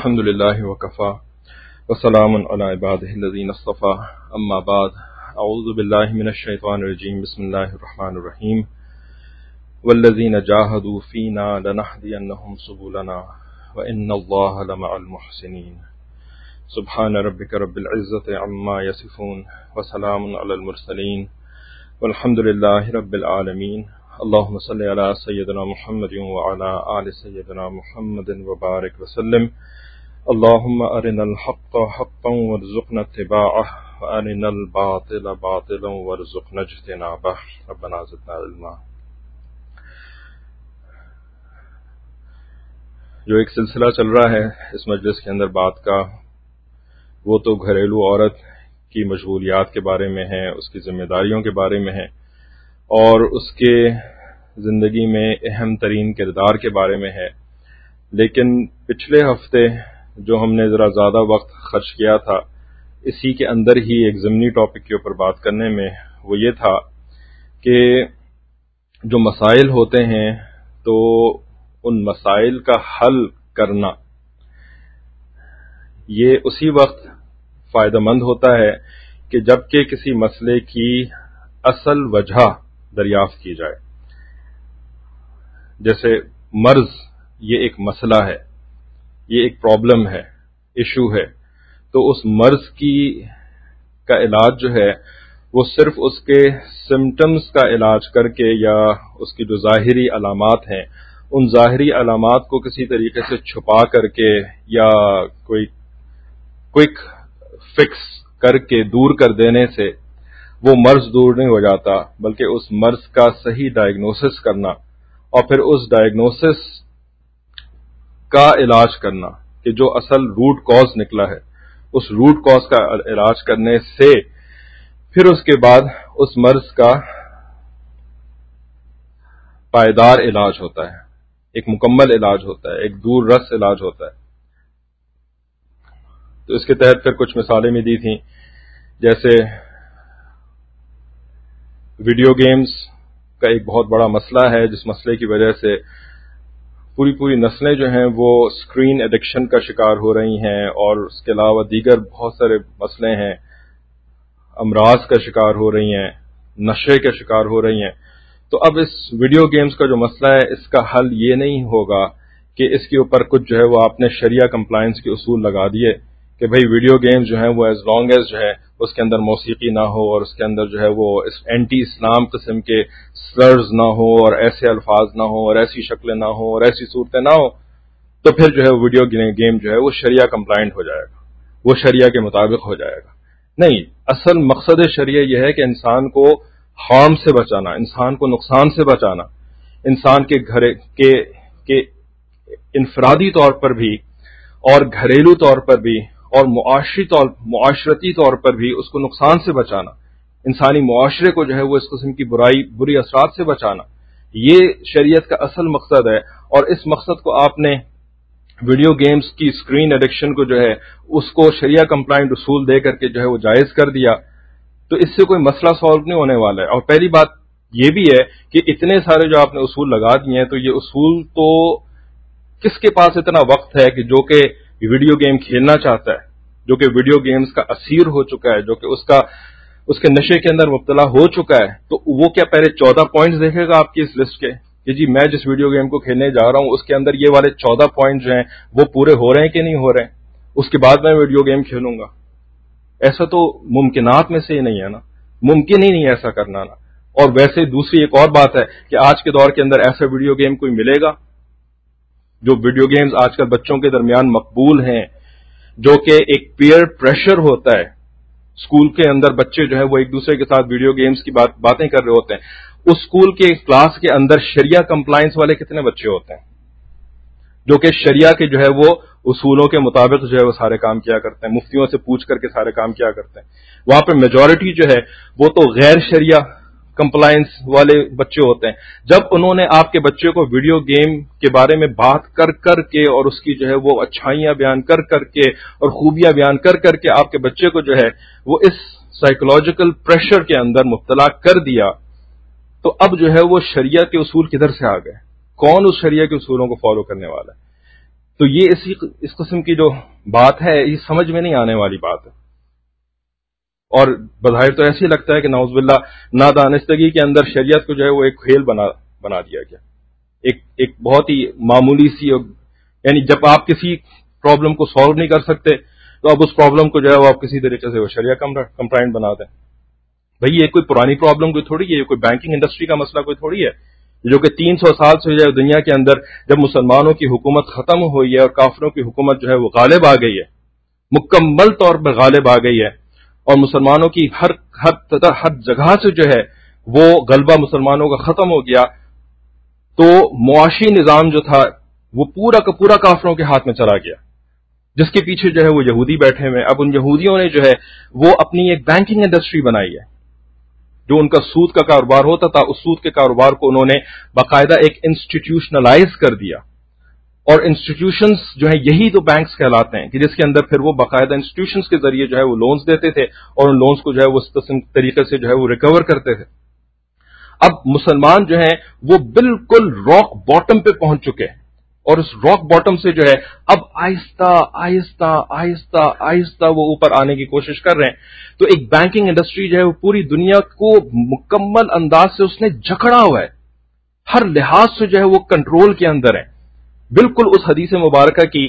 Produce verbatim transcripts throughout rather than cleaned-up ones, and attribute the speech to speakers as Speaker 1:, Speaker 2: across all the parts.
Speaker 1: الحمد لله وكفى وسلام على عباده الذين اصطفى أما بعد أعوذ بالله من الشيطان الرجيم بسم الله الرحمن الرحيم والذين جاهدوا فينا لنهدينهم سبلنا وإن الله لمع المحسنين سبحان ربك رب العزة عما يصفون وسلام على المرسلين والحمد لله رب العالمين اللهم صل على سيدنا محمد وعلى آل سيدنا محمد وبارك وسلم اللهم أرنا الحق حقا وارزقنا اتباعه وأرنا الباطل باطلا وارزقنا اجتنابه ربنا زدنا علما. جو ایک سلسلہ چل رہا ہے اس مجلس کے اندر بات کا، وہ تو گھریلو عورت کی مشغولیات کے بارے میں ہے، اس کی ذمہ داریوں کے بارے میں ہے اور اس کے زندگی میں اہم ترین کردار کے بارے میں ہے. لیکن پچھلے ہفتے جو ہم نے ذرا زیادہ وقت خرچ کیا تھا اسی کے اندر ہی ایک ضمنی ٹاپک کے اوپر بات کرنے میں، وہ یہ تھا کہ جو مسائل ہوتے ہیں تو ان مسائل کا حل کرنا یہ اسی وقت فائدہ مند ہوتا ہے کہ جب کہ کسی مسئلے کی اصل وجہ دریافت کی جائے. جیسے مرض یہ ایک مسئلہ ہے، یہ ایک پرابلم ہے، ایشو ہے، تو اس مرض کی کا علاج جو ہے وہ صرف اس کے سمٹمز کا علاج کر کے یا اس کی جو ظاہری علامات ہیں ان ظاہری علامات کو کسی طریقے سے چھپا کر کے یا کوئی کوئک فکس کر کے دور کر دینے سے وہ مرض دور نہیں ہو جاتا، بلکہ اس مرض کا صحیح ڈائگنوسس کرنا اور پھر اس ڈائگنوسس کا علاج کرنا کہ جو اصل روٹ کاز نکلا ہے اس روٹ کاز کا علاج کرنے سے پھر اس کے بعد اس مرض کا پائیدار علاج ہوتا ہے، ایک مکمل علاج ہوتا ہے، ایک دور رس علاج ہوتا ہے. تو اس کے تحت پھر کچھ مثالیں بھی دی تھیں، جیسے ویڈیو گیمز کا ایک بہت بڑا مسئلہ ہے جس مسئلے کی وجہ سے پوری پوری نسلیں جو ہیں وہ اسکرین ایڈکشن کا شکار ہو رہی ہیں، اور اس کے علاوہ دیگر بہت سارے مسئلے ہیں، امراض کا شکار ہو رہی ہیں، نشے کا شکار ہو رہی ہیں. تو اب اس ویڈیو گیمز کا جو مسئلہ ہے اس کا حل یہ نہیں ہوگا کہ اس کے اوپر کچھ جو ہے وہ آپ نے شریعہ کمپلائنس کے اصول لگا دیے کہ بھئی ویڈیو گیمز جو ہیں وہ ایز لانگ ایز جو ہے اس کے اندر موسیقی نہ ہو اور اس کے اندر جو ہے وہ اینٹی اسلام قسم کے سلرز نہ ہو اور ایسے الفاظ نہ ہو اور ایسی شکلیں نہ ہو اور ایسی صورتیں نہ ہو، تو پھر جو ہے ویڈیو گیم جو ہے وہ شریعہ کمپلائنٹ ہو جائے گا، وہ شریعہ کے مطابق ہو جائے گا. نہیں، اصل مقصد شریعہ یہ ہے کہ انسان کو ہارم سے بچانا، انسان کو نقصان سے بچانا، انسان کے گھر کے, کے انفرادی طور پر بھی اور گھریلو طور پر بھی اور معاشی طور معاشرتی طور پر بھی اس کو نقصان سے بچانا، انسانی معاشرے کو جو ہے وہ اس قسم کی برائی بری اثرات سے بچانا، یہ شریعت کا اصل مقصد ہے. اور اس مقصد کو آپ نے ویڈیو گیمز کی اسکرین ایڈکشن کو جو ہے اس کو شریعہ کمپلائنٹ اصول دے کر کے جو ہے وہ جائز کر دیا، تو اس سے کوئی مسئلہ سالو نہیں ہونے والا ہے. اور پہلی بات یہ بھی ہے کہ اتنے سارے جو آپ نے اصول لگا دیے ہیں تو یہ اصول تو کس کے پاس اتنا وقت ہے کہ جو کہ ویڈیو گیم کھیلنا چاہتا ہے، جو کہ ویڈیو گیمز کا اسیر ہو چکا ہے، جو کہ اس کا اس کے نشے کے اندر مبتلا ہو چکا ہے، تو وہ کیا پہلے چودہ پوائنٹس دیکھے گا آپ کی اس لسٹ کے کہ جی میں جس ویڈیو گیم کو کھیلنے جا رہا ہوں اس کے اندر یہ والے چودہ پوائنٹ جو ہیں وہ پورے ہو رہے ہیں کہ نہیں ہو رہے ہیں، اس کے بعد میں ویڈیو گیم کھیلوں گا؟ ایسا تو ممکنات میں سے ہی نہیں ہے نا، ممکن ہی نہیں ایسا کرنا نا. اور ویسے دوسری ایک اور بات ہے کہ آج کے دور کے اندر ایسا ویڈیو گیم کوئی ملے گا؟ جو ویڈیو گیمز آج کل بچوں کے درمیان مقبول ہیں، جو کہ ایک پیئر پریشر ہوتا ہے، اسکول کے اندر بچے جو ہے وہ ایک دوسرے کے ساتھ ویڈیو گیمز کی بات باتیں کر رہے ہوتے ہیں، اس اسکول کے کلاس کے اندر شریعہ کمپلائنس والے کتنے بچے ہوتے ہیں جو کہ شریعہ کے جو ہے وہ اصولوں کے مطابق جو ہے وہ سارے کام کیا کرتے ہیں، مفتیوں سے پوچھ کر کے سارے کام کیا کرتے ہیں. وہاں پہ میجورٹی جو ہے وہ تو غیر شریعہ کمپلائنس والے بچے ہوتے ہیں. جب انہوں نے آپ کے بچے کو ویڈیو گیم کے بارے میں بات کر کر کے اور اس کی جو ہے وہ اچھائیاں بیان کر کر کے اور خوبیاں بیان کر کر کے آپ کے بچے کو جو ہے وہ اس سائیکولوجیکل پریشر کے اندر مبتلا کر دیا، تو اب جو ہے وہ شریعہ کے اصول کدھر سے آ گئے؟ کون اس شریعہ کے اصولوں کو فالو کرنے والا ہے؟ تو یہ اسی اس قسم کی جو بات ہے یہ سمجھ میں نہیں آنے والی بات ہے، اور بظاہر تو ایسے لگتا ہے کہ نعوذ باللہ نادانستگی کے اندر شریعت کو جو ہے وہ ایک کھیل بنا بنا دیا گیا، ایک ایک بہت ہی معمولی سی، یعنی جب آپ کسی پرابلم کو سالو نہیں کر سکتے تو اب اس پرابلم کو جو ہے وہ آپ کسی طریقے سے وہ شریعہ کمپلائنٹ بنا دیں. بھئی یہ کوئی پرانی پرابلم کوئی تھوڑی ہے، یہ کوئی بینکنگ انڈسٹری کا مسئلہ کوئی تھوڑی ہے، جو کہ تین سو سال سے جو ہے دنیا کے اندر جب مسلمانوں کی حکومت ختم ہوئی ہے اور کافروں کی حکومت جو ہے وہ غالب آ گئی ہے، مکمل طور پر غالب آ گئی ہے، اور مسلمانوں کی ہر ہر ہر جگہ سے جو ہے وہ غلبہ مسلمانوں کا ختم ہو گیا، تو معاشی نظام جو تھا وہ پورا کا پورا کافروں کے ہاتھ میں چلا گیا، جس کے پیچھے جو ہے وہ یہودی بیٹھے ہوئے. اب ان یہودیوں نے جو ہے وہ اپنی ایک بینکنگ انڈسٹری بنائی ہے، جو ان کا سود کا کاروبار ہوتا تھا اس سود کے کاروبار کو انہوں نے باقاعدہ ایک انسٹیٹیوشنلائز کر دیا، اور انسٹیٹیوشنز جو ہیں یہی تو بینکس کہلاتے ہیں، کہ جس کے اندر پھر وہ باقاعدہ انسٹیٹیوشنز کے ذریعے جو ہے وہ لونز دیتے تھے اور ان لونز کو جو ہے وہ اس قسم طریقے سے جو ہے وہ ریکور کرتے تھے. اب مسلمان جو ہیں وہ بالکل راک باٹم پہ پہنچ چکے ہیں، اور اس راک باٹم سے جو ہے اب آہستہ آہستہ آہستہ آہستہ وہ اوپر آنے کی کوشش کر رہے ہیں. تو ایک بینکنگ انڈسٹری جو ہے وہ پوری دنیا کو مکمل انداز سے اس نے جکڑا ہوا ہے، ہر لحاظ سے جو ہے وہ کنٹرول کے اندر ہے. بالکل اس حدیث مبارکہ کی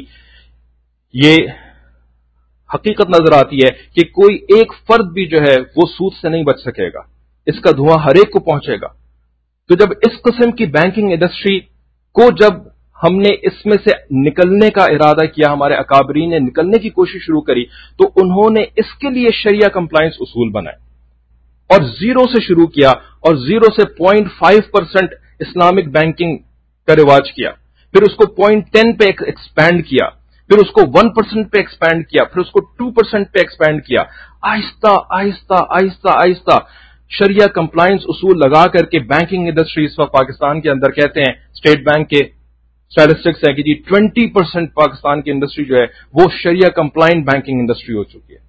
Speaker 1: یہ حقیقت نظر آتی ہے کہ کوئی ایک فرد بھی جو ہے وہ سود سے نہیں بچ سکے گا، اس کا دھواں ہر ایک کو پہنچے گا. تو جب اس قسم کی بینکنگ انڈسٹری کو جب ہم نے اس میں سے نکلنے کا ارادہ کیا، ہمارے اکابرین نے نکلنے کی کوشش شروع کری، تو انہوں نے اس کے لیے شریعہ کمپلائنس اصول بنائے اور زیرو سے شروع کیا، اور زیرو سے point five percent Islamic banking کا رواج کیا، پھر اس کو پوائنٹ ٹین پہ ایکسپینڈ کیا، پھر اس کو ون پرسینٹ پہ ایکسپینڈ کیا، پھر اس کو ٹو پرسینٹ پہ ایکسپینڈ کیا. آہستہ آہستہ آہستہ آہستہ شریعہ کمپلائنس اصول لگا کر کے بینکنگ انڈسٹری اس وقت پاکستان کے اندر کہتے ہیں، اسٹیٹ بینک کے اسٹیٹسٹکس ہے کہ جی ٹوینٹی پرسینٹ پاکستان کی انڈسٹری جو ہے وہ شریعہ کمپلائنٹ بینکنگ انڈسٹری ہو چکی ہے.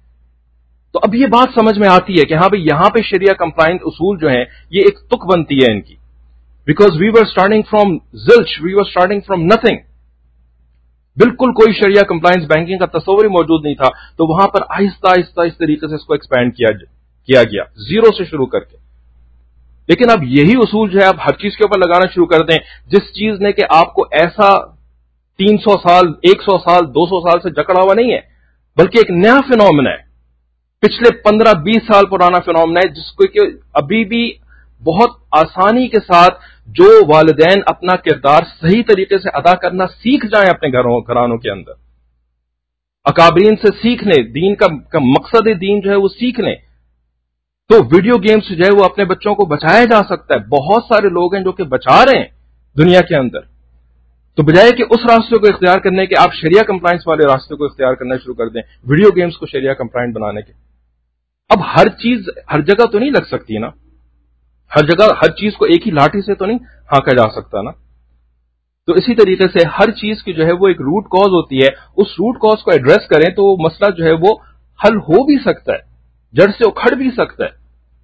Speaker 1: تو اب یہ بات سمجھ میں آتی ہے کہ ہاں بھئی یہاں پہ شریعہ کمپلائنٹ اصول جو ہیں یہ ایک تک بنتی ہے ان کی، because we were starting from zilch, we were starting from nothing. بالکل کوئی شریعہ کمپلائنس بینکنگ کا تصور ہی موجود نہیں تھا، تو وہاں پر آہستہ آہستہ اس طریقے سے اس کو ایکسپینڈ کیا کیا گیا زیرو سے شروع کر کے. لیکن اب یہی اصول جو ہے آپ ہر چیز کے اوپر لگانا شروع کر دیں، جس چیز نے کہ آپ کو ایسا تین سو سال ایک سو سال دو سو سال سے جکڑا ہوا نہیں ہے، بلکہ ایک نیا فینومنا ہے، پچھلے پندرہ بیس سال پرانا فینومنا ہے، جس کو کہ ابھی بھی بہت آسانی کے ساتھ جو والدین اپنا کردار صحیح طریقے سے ادا کرنا سیکھ جائیں اپنے گھروں گھرانوں کے اندر، اکابرین سے سیکھ لیں، دین کا, کا مقصد دین جو ہے وہ سیکھ لیں، تو ویڈیو گیمز جو ہے وہ اپنے بچوں کو بچایا جا سکتا ہے. بہت سارے لوگ ہیں جو کہ بچا رہے ہیں دنیا کے اندر. تو بجائے کہ اس راستے کو اختیار کرنے کے آپ شریعہ کمپلائنس والے راستے کو اختیار کرنا شروع کر دیں، ویڈیو گیمز کو شریعہ کمپلائنٹ بنانے کے. اب ہر چیز ہر جگہ تو نہیں لگ سکتی نا، ہر جگہ ہر چیز کو ایک ہی لاٹھی سے تو نہیں ہانکا جا سکتا نا. تو اسی طریقے سے ہر چیز کی جو ہے وہ ایک روٹ کاز ہوتی ہے، اس روٹ کاز کو ایڈریس کریں تو وہ مسئلہ جو ہے وہ حل ہو بھی سکتا ہے، جڑ سے اکھڑ بھی سکتا ہے.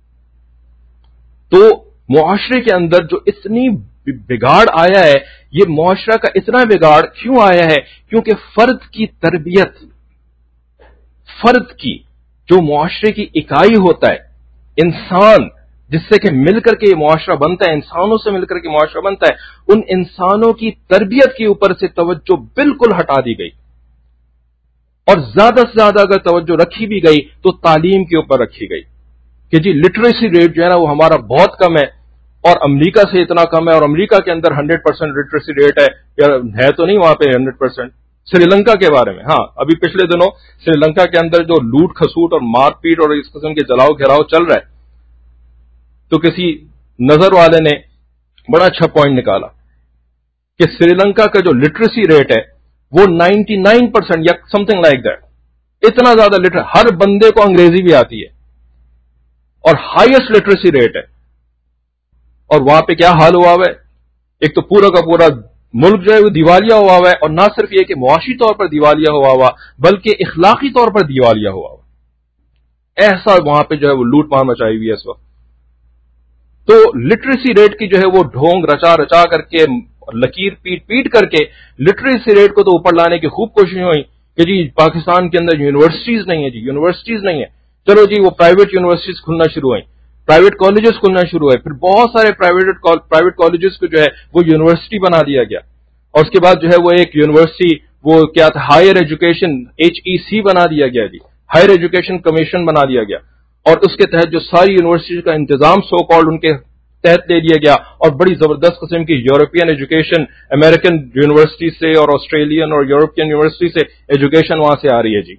Speaker 1: تو معاشرے کے اندر جو اتنی بگاڑ آیا ہے، یہ معاشرہ کا اتنا بگاڑ کیوں آیا ہے؟ کیونکہ فرد کی تربیت، فرد کی جو معاشرے کی اکائی ہوتا ہے، انسان جس سے کہ مل کر کے یہ معاشرہ بنتا ہے، انسانوں سے مل کر کے معاشرہ بنتا ہے، ان انسانوں کی تربیت کے اوپر سے توجہ بالکل ہٹا دی گئی، اور زیادہ سے زیادہ اگر توجہ رکھی بھی گئی تو تعلیم کے اوپر رکھی گئی کہ جی لٹریسی ریٹ جو ہے نا وہ ہمارا بہت کم ہے، اور امریکہ سے اتنا کم ہے، اور امریکہ کے اندر ہنڈریڈ پرسینٹ لٹریسی ریٹ ہے، یا ہے تو نہیں وہاں پہ ہنڈریڈ پرسینٹ. سری لنکا کے بارے میں، ہاں ابھی پچھلے دنوں سری لنکا کے اندر جو لوٹ کھسوٹ اور مار پیٹ اور اس قسم کے جلاؤ گھیراؤ چل رہا ہے، تو کسی نظر والے نے بڑا اچھا پوائنٹ نکالا کہ سری لنکا کا جو لٹریسی ریٹ ہے وہ نائنٹی نائن پرسینٹ یا سم تھنگ لائک دیٹ، اتنا زیادہ لٹر ہر بندے کو انگریزی بھی آتی ہے اور ہائیسٹ لٹریسی ریٹ ہے. اور وہاں پہ کیا حال ہوا ہوا ہے؟ ایک تو پورا کا پورا ملک جو ہے وہ دیوالیہ ہوا ہوا ہے، اور نہ صرف یہ کہ معاشی طور پر دیوالیہ ہوا ہوا بلکہ اخلاقی طور پر دیوالیہ ہوا ہوا. ایسا وہاں پہ جو ہے وہ لوٹ مار مچائی ہوئی ہے اس وقت. تو لٹریسی ریٹ کی جو ہے وہ ڈھونگ رچا رچا کر کے اور لکیر پیٹ پیٹ کر کے لٹریسی ریٹ کو تو اوپر لانے کی خوب کوششیں ہوئی کہ جی پاکستان کے اندر یونیورسٹیز نہیں ہیں، جی یونیورسٹیز نہیں ہیں، چلو جی وہ پرائیویٹ یونیورسٹیز کھلنا شروع ہوئیں، پرائیویٹ کالجز کھلنا شروع ہوئے، پھر بہت سارے پرائیویٹ پرائیویٹ کالجز کو جو ہے وہ یونیورسٹی بنا دیا گیا، اور اس کے بعد جو ہے وہ ایک یونیورسٹی وہ کیا تھا higher education H E C بنا دیا گیا، جی ہائر ایجوکیشن کمیشن بنا دیا گیا، اور اس کے تحت جو ساری یونیورسٹی کا انتظام سو کالڈ ان کے تحت لے لیا گیا، اور بڑی زبردست قسم کی یورپین ایجوکیشن امریکن یونیورسٹی سے اور آسٹریلین اور یورپین یونیورسٹی سے ایجوکیشن وہاں سے آ رہی ہے جی۔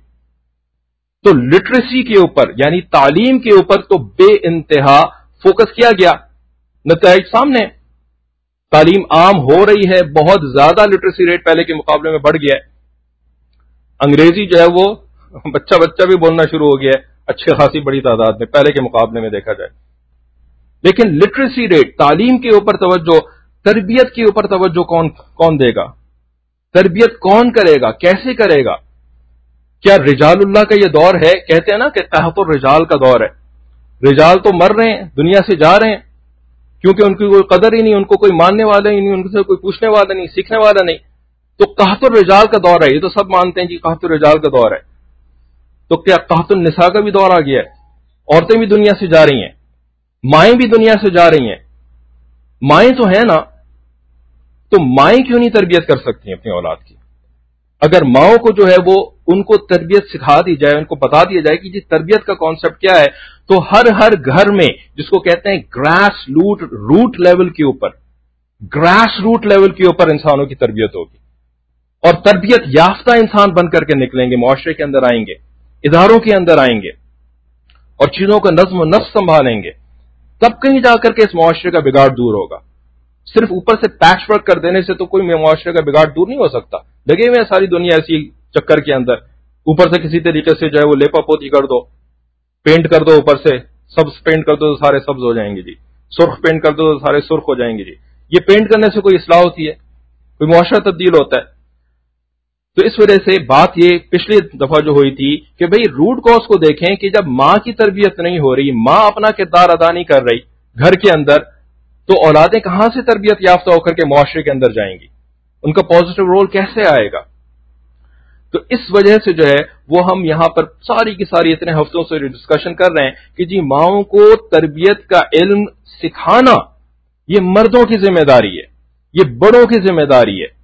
Speaker 1: تو لٹریسی کے اوپر یعنی تعلیم کے اوپر تو بے انتہا فوکس کیا گیا، نتائج سامنے، تعلیم عام ہو رہی ہے، بہت زیادہ لٹریسی ریٹ پہلے کے مقابلے میں بڑھ گیا ہے، انگریزی جو ہے وہ بچہ بچہ بھی بولنا شروع ہو گیا ہے اچھی خاصی بڑی تعداد میں پہلے کے مقابلے میں دیکھا جائے، لیکن لٹریسی ریٹ، تعلیم کے اوپر توجہ، تربیت کے اوپر توجہ کون کون دے گا، تربیت کون کرے گا، کیسے کرے گا؟ کیا رجال اللہ کا یہ دور ہے؟ کہتے ہیں نا کہ قحط الرجال کا دور ہے، رجال تو مر رہے ہیں، دنیا سے جا رہے ہیں، کیونکہ ان کی کوئی قدر ہی نہیں، ان کو کوئی ماننے والا ہی نہیں، ان سے کوئی پوچھنے والا نہیں، سیکھنے والا نہیں، تو قحط الرجال کا دور ہے، یہ تو سب مانتے ہیں جی قحط الرجال کا دور ہے، تو کیا قحط النساء کا بھی دور آ گیا ہے؟ عورتیں بھی دنیا سے جا رہی ہیں، مائیں بھی دنیا سے جا رہی ہیں، مائیں تو ہیں نا، تو مائیں کیوں نہیں تربیت کر سکتی ہیں اپنی اولاد کی؟ اگر ماؤں کو جو ہے وہ ان کو تربیت سکھا دی جائے، ان کو بتا دیا جائے کہ جی تربیت کا کانسیپٹ کیا ہے، تو ہر ہر گھر میں جس کو کہتے ہیں گراس روٹ روٹ لیول کے اوپر گراس روٹ لیول کے اوپر انسانوں کی تربیت ہوگی، اور تربیت یافتہ انسان بن کر کے نکلیں گے، معاشرے کے اندر آئیں گے، اداروں کے اندر آئیں گے، اور چیزوں کا نظم و نسق سنبھالیں گے، تب کہیں جا کر کے اس معاشرے کا بگاڑ دور ہوگا۔ صرف اوپر سے پیچ ورک کر دینے سے تو کوئی معاشرے کا بگاڑ دور نہیں ہو سکتا، لگے ہوئے ساری دنیا ایسی چکر کے اندر، اوپر سے کسی طریقے سے جو ہے وہ لیپا پوتی کر دو، پینٹ کر دو، اوپر سے سبز پینٹ کر دو تو سارے سبز ہو جائیں گے جی، سرخ پینٹ کر دو تو سارے سرخ ہو جائیں گے جی، یہ پینٹ کرنے سے کوئی اصلاح ہوتی ہے؟ کوئی معاشرہ تبدیل ہوتا ہے؟ تو اس وجہ سے بات یہ پچھلی دفعہ جو ہوئی تھی کہ بھئی روٹ کاز کو دیکھیں کہ جب ماں کی تربیت نہیں ہو رہی، ماں اپنا کردار ادا نہیں کر رہی گھر کے اندر، تو اولادیں کہاں سے تربیت یافتہ ہو کر کے معاشرے کے اندر جائیں گی؟ ان کا پازیٹو رول کیسے آئے گا؟ تو اس وجہ سے جو ہے وہ ہم یہاں پر ساری کی ساری اتنے ہفتوں سے ڈسکشن کر رہے ہیں کہ جی ماؤں کو تربیت کا علم سکھانا یہ مردوں کی ذمہ داری ہے، یہ بڑوں کی ذمہ داری ہے،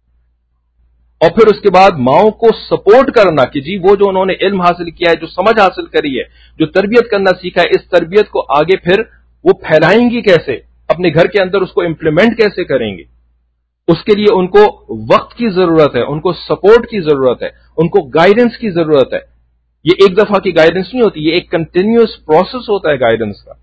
Speaker 1: اور پھر اس کے بعد ماؤں کو سپورٹ کرنا کہ جی وہ جو انہوں نے علم حاصل کیا ہے، جو سمجھ حاصل کری ہے، جو تربیت کرنا سیکھا ہے، اس تربیت کو آگے پھر وہ پھیلائیں گی کیسے، اپنے گھر کے اندر اس کو امپلیمنٹ کیسے کریں گے؟ اس کے لیے ان کو وقت کی ضرورت ہے، ان کو سپورٹ کی ضرورت ہے، ان کو گائیڈنس کی ضرورت ہے۔ یہ ایک دفعہ کی گائیڈنس نہیں ہوتی، یہ ایک کنٹینیوس پروسیس ہوتا ہے گائیڈنس کا۔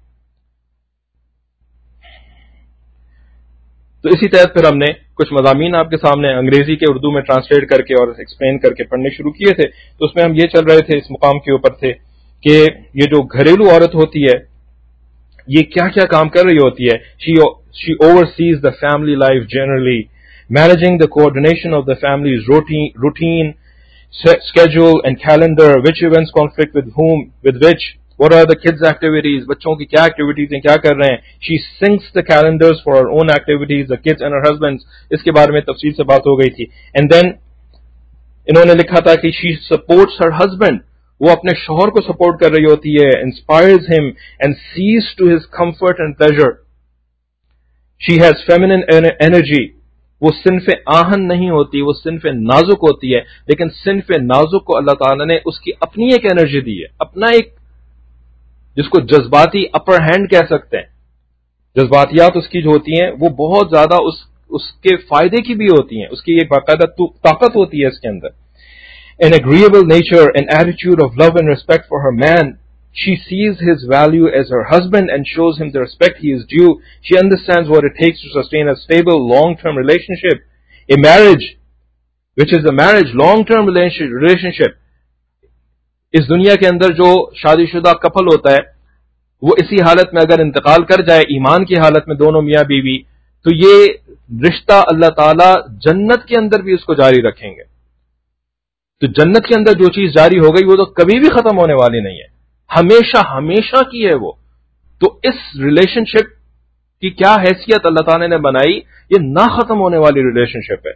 Speaker 1: تو اسی تحت پھر ہم نے کچھ مضامین آپ کے سامنے انگریزی کے اردو میں ٹرانسلیٹ کر کے اور ایکسپلین کر کے پڑھنے شروع کیے تھے، تو اس میں ہم یہ چل رہے تھے اس مقام کے اوپر تھے کہ یہ جو گھریلو عورت ہوتی ہے یہ کیا کیا کام کر رہی ہوتی ہے۔ she oversees the family life generally, managing the coordination of the family's routine, routine schedule and calendar, which events conflict with whom, with which, what are the kids' activities, بچوں کی کیا ایکٹیویٹیز ہیں، کیا کر رہے ہیں۔ she syncs the calendars for her own activities, the kids and her husband's، اس کے بارے میں تفصیل سے بات ہو گئی تھی۔ and then انہوں نے لکھا تھا کہ she supports her husband، وہ اپنے شوہر کو سپورٹ کر رہی ہوتی ہے، inspires him and sees to his comfort and pleasure. She has feminine energy، وہ صنف آہن نہیں ہوتی، وہ صنف نازک ہوتی ہے، لیکن صنف نازک کو اللہ تعالیٰ نے اس کی اپنی ایک انرجی دی ہے، اپنا ایک جس کو جذباتی اپر ہینڈ کہہ سکتے ہیں۔ جذباتیات اس کی جو ہوتی ہیں وہ بہت زیادہ اس اس کے فائدے کی بھی ہوتی ہیں، اس کی ایک باقاعدہ طاقت ہوتی ہے اس کے اندر۔ An agreeable nature and attitude of love and respect for her man. She sees his value as her husband and shows him the respect he is due. She understands what it takes to sustain a stable, long-term relationship. A marriage, which is a marriage, long-term relationship. اس دنیا کے اندر جو شادی شدہ کپل ہوتا ہے وہ اسی حالت میں اگر انتقال کر جائے ایمان کی حالت میں دونوں میاں بیوی، تو یہ رشتہ اللہ تعالی جنت کے اندر بھی اس کو جاری رکھیں گے۔ تو جنت کے اندر جو چیز جاری ہو گئی وہ تو کبھی بھی ختم ہونے والی نہیں ہے، ہمیشہ ہمیشہ کی ہے وہ۔ تو اس ریلیشن شپ کہ کیا حیثیت اللہ تعالیٰ نے بنائی. یہ نہ ختم ہونے والی ریلیشن شپ ہے.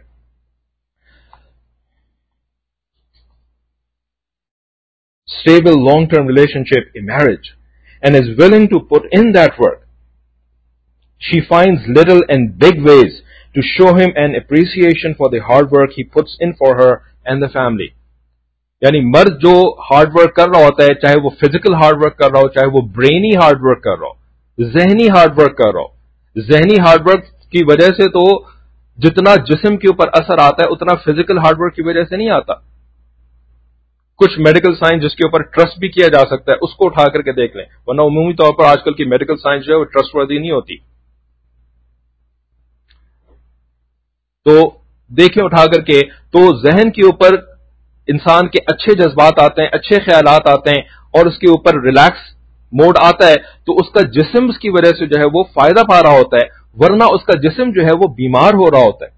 Speaker 1: Stable long-term relationship in marriage, and is willing to put in that work. She finds little and big ways to show him an appreciation for the hard work he puts in for her and the family. یعنی مرد جو hard work کر رہا ہوتا ہے, چاہے وہ physical hard work کر رہا ہو, چاہے وہ برینی ہارڈ ورک کر رہا ہو, ذہنی ہارڈ ورک کر رہا ہو. ذہنی ہارڈ ورک کی وجہ سے تو جتنا جسم کے اوپر اثر آتا ہے اتنا فزیکل ہارڈ ورک کی وجہ سے نہیں آتا. کچھ میڈیکل سائنس جس کے اوپر ٹرسٹ بھی کیا جا سکتا ہے اس کو اٹھا کر کے دیکھ لیں, ورنہ عمومی طور پر آج کل کی میڈیکل سائنس جو ہے وہ ٹرسٹ وردی نہیں ہوتی. تو دیکھیں اٹھا کر کے, تو ذہن کے اوپر انسان کے اچھے جذبات آتے ہیں, اچھے خیالات آتے ہیں, اور اس کے اوپر ریلیکس موڈ آتا ہے, تو اس کا جسم اس کی وجہ سے جو ہے وہ فائدہ پا رہا ہوتا ہے, ورنہ اس کا جسم جو ہے وہ بیمار ہو رہا ہوتا ہے.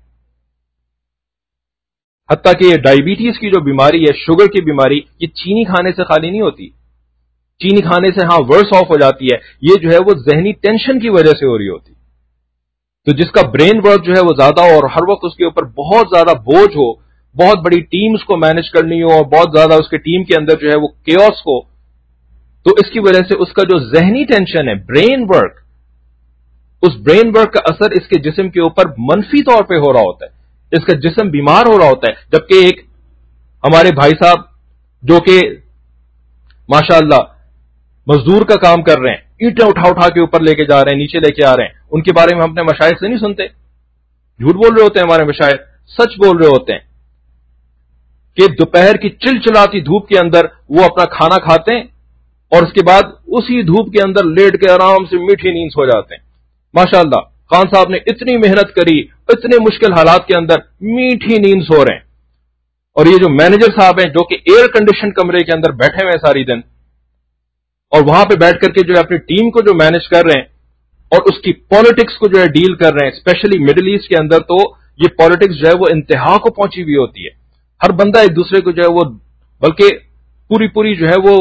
Speaker 1: حتیٰ کہ یہ ڈائبٹیز کی جو بیماری ہے, شوگر کی بیماری, یہ چینی کھانے سے خالی نہیں ہوتی. چینی کھانے سے ہاں ورس آف ہو جاتی ہے, یہ جو ہے وہ ذہنی ٹینشن کی وجہ سے ہو رہی ہوتی. تو جس کا برین ورک جو ہے وہ زیادہ ہو اور ہر وقت اس کے اوپر بہت زیادہ بوجھ ہو, بہت بڑی ٹیمز کو مینج کرنی ہو اور بہت زیادہ اس کے ٹیم کے اندر جو ہے وہ کیوس ہو, تو اس کی وجہ سے اس کا جو ذہنی ٹینشن ہے, برین ورک, اس برین ورک کا اثر اس کے جسم کے اوپر منفی طور پہ ہو رہا ہوتا ہے, اس کا جسم بیمار ہو رہا ہوتا ہے. جبکہ ایک ہمارے بھائی صاحب جو کہ ماشاءاللہ مزدور کا کام کر رہے ہیں, اینٹیں اٹھا اٹھا کے اوپر لے کے جا رہے ہیں, نیچے لے کے آ رہے ہیں, ان کے بارے میں ہم اپنے مشائخ سے نہیں سنتے. جھوٹ بول رہے ہوتے ہیں ہمارے مشائخ, سچ بول رہے ہوتے ہیں کہ دوپہر کی چل چلاتی دھوپ کے اندر وہ اپنا کھانا کھاتے ہیں اور اس کے بعد اسی دھوپ کے اندر لیٹ کے آرام سے میٹھی نیند سو جاتے ہیں. ماشاءاللہ خان صاحب نے اتنی محنت کری, اتنے مشکل حالات کے اندر میٹھی نیند سو رہے ہیں. اور یہ جو مینیجر صاحب ہیں جو کہ ایئر کنڈیشن کمرے کے اندر بیٹھے ہوئے ہیں ساری دن, اور وہاں پہ بیٹھ کر کے جو ہے اپنی ٹیم کو جو مینج کر رہے ہیں اور اس کی پالیٹکس کو جو ہے ڈیل کر رہے ہیں, اسپیشلی مڈل ایسٹ کے اندر تو یہ پالیٹکس جو ہے وہ انتہا کو پہنچی ہوئی ہوتی ہے. ہر بندہ ایک دوسرے کو جو ہے وہ, بلکہ پوری پوری جو ہے وہ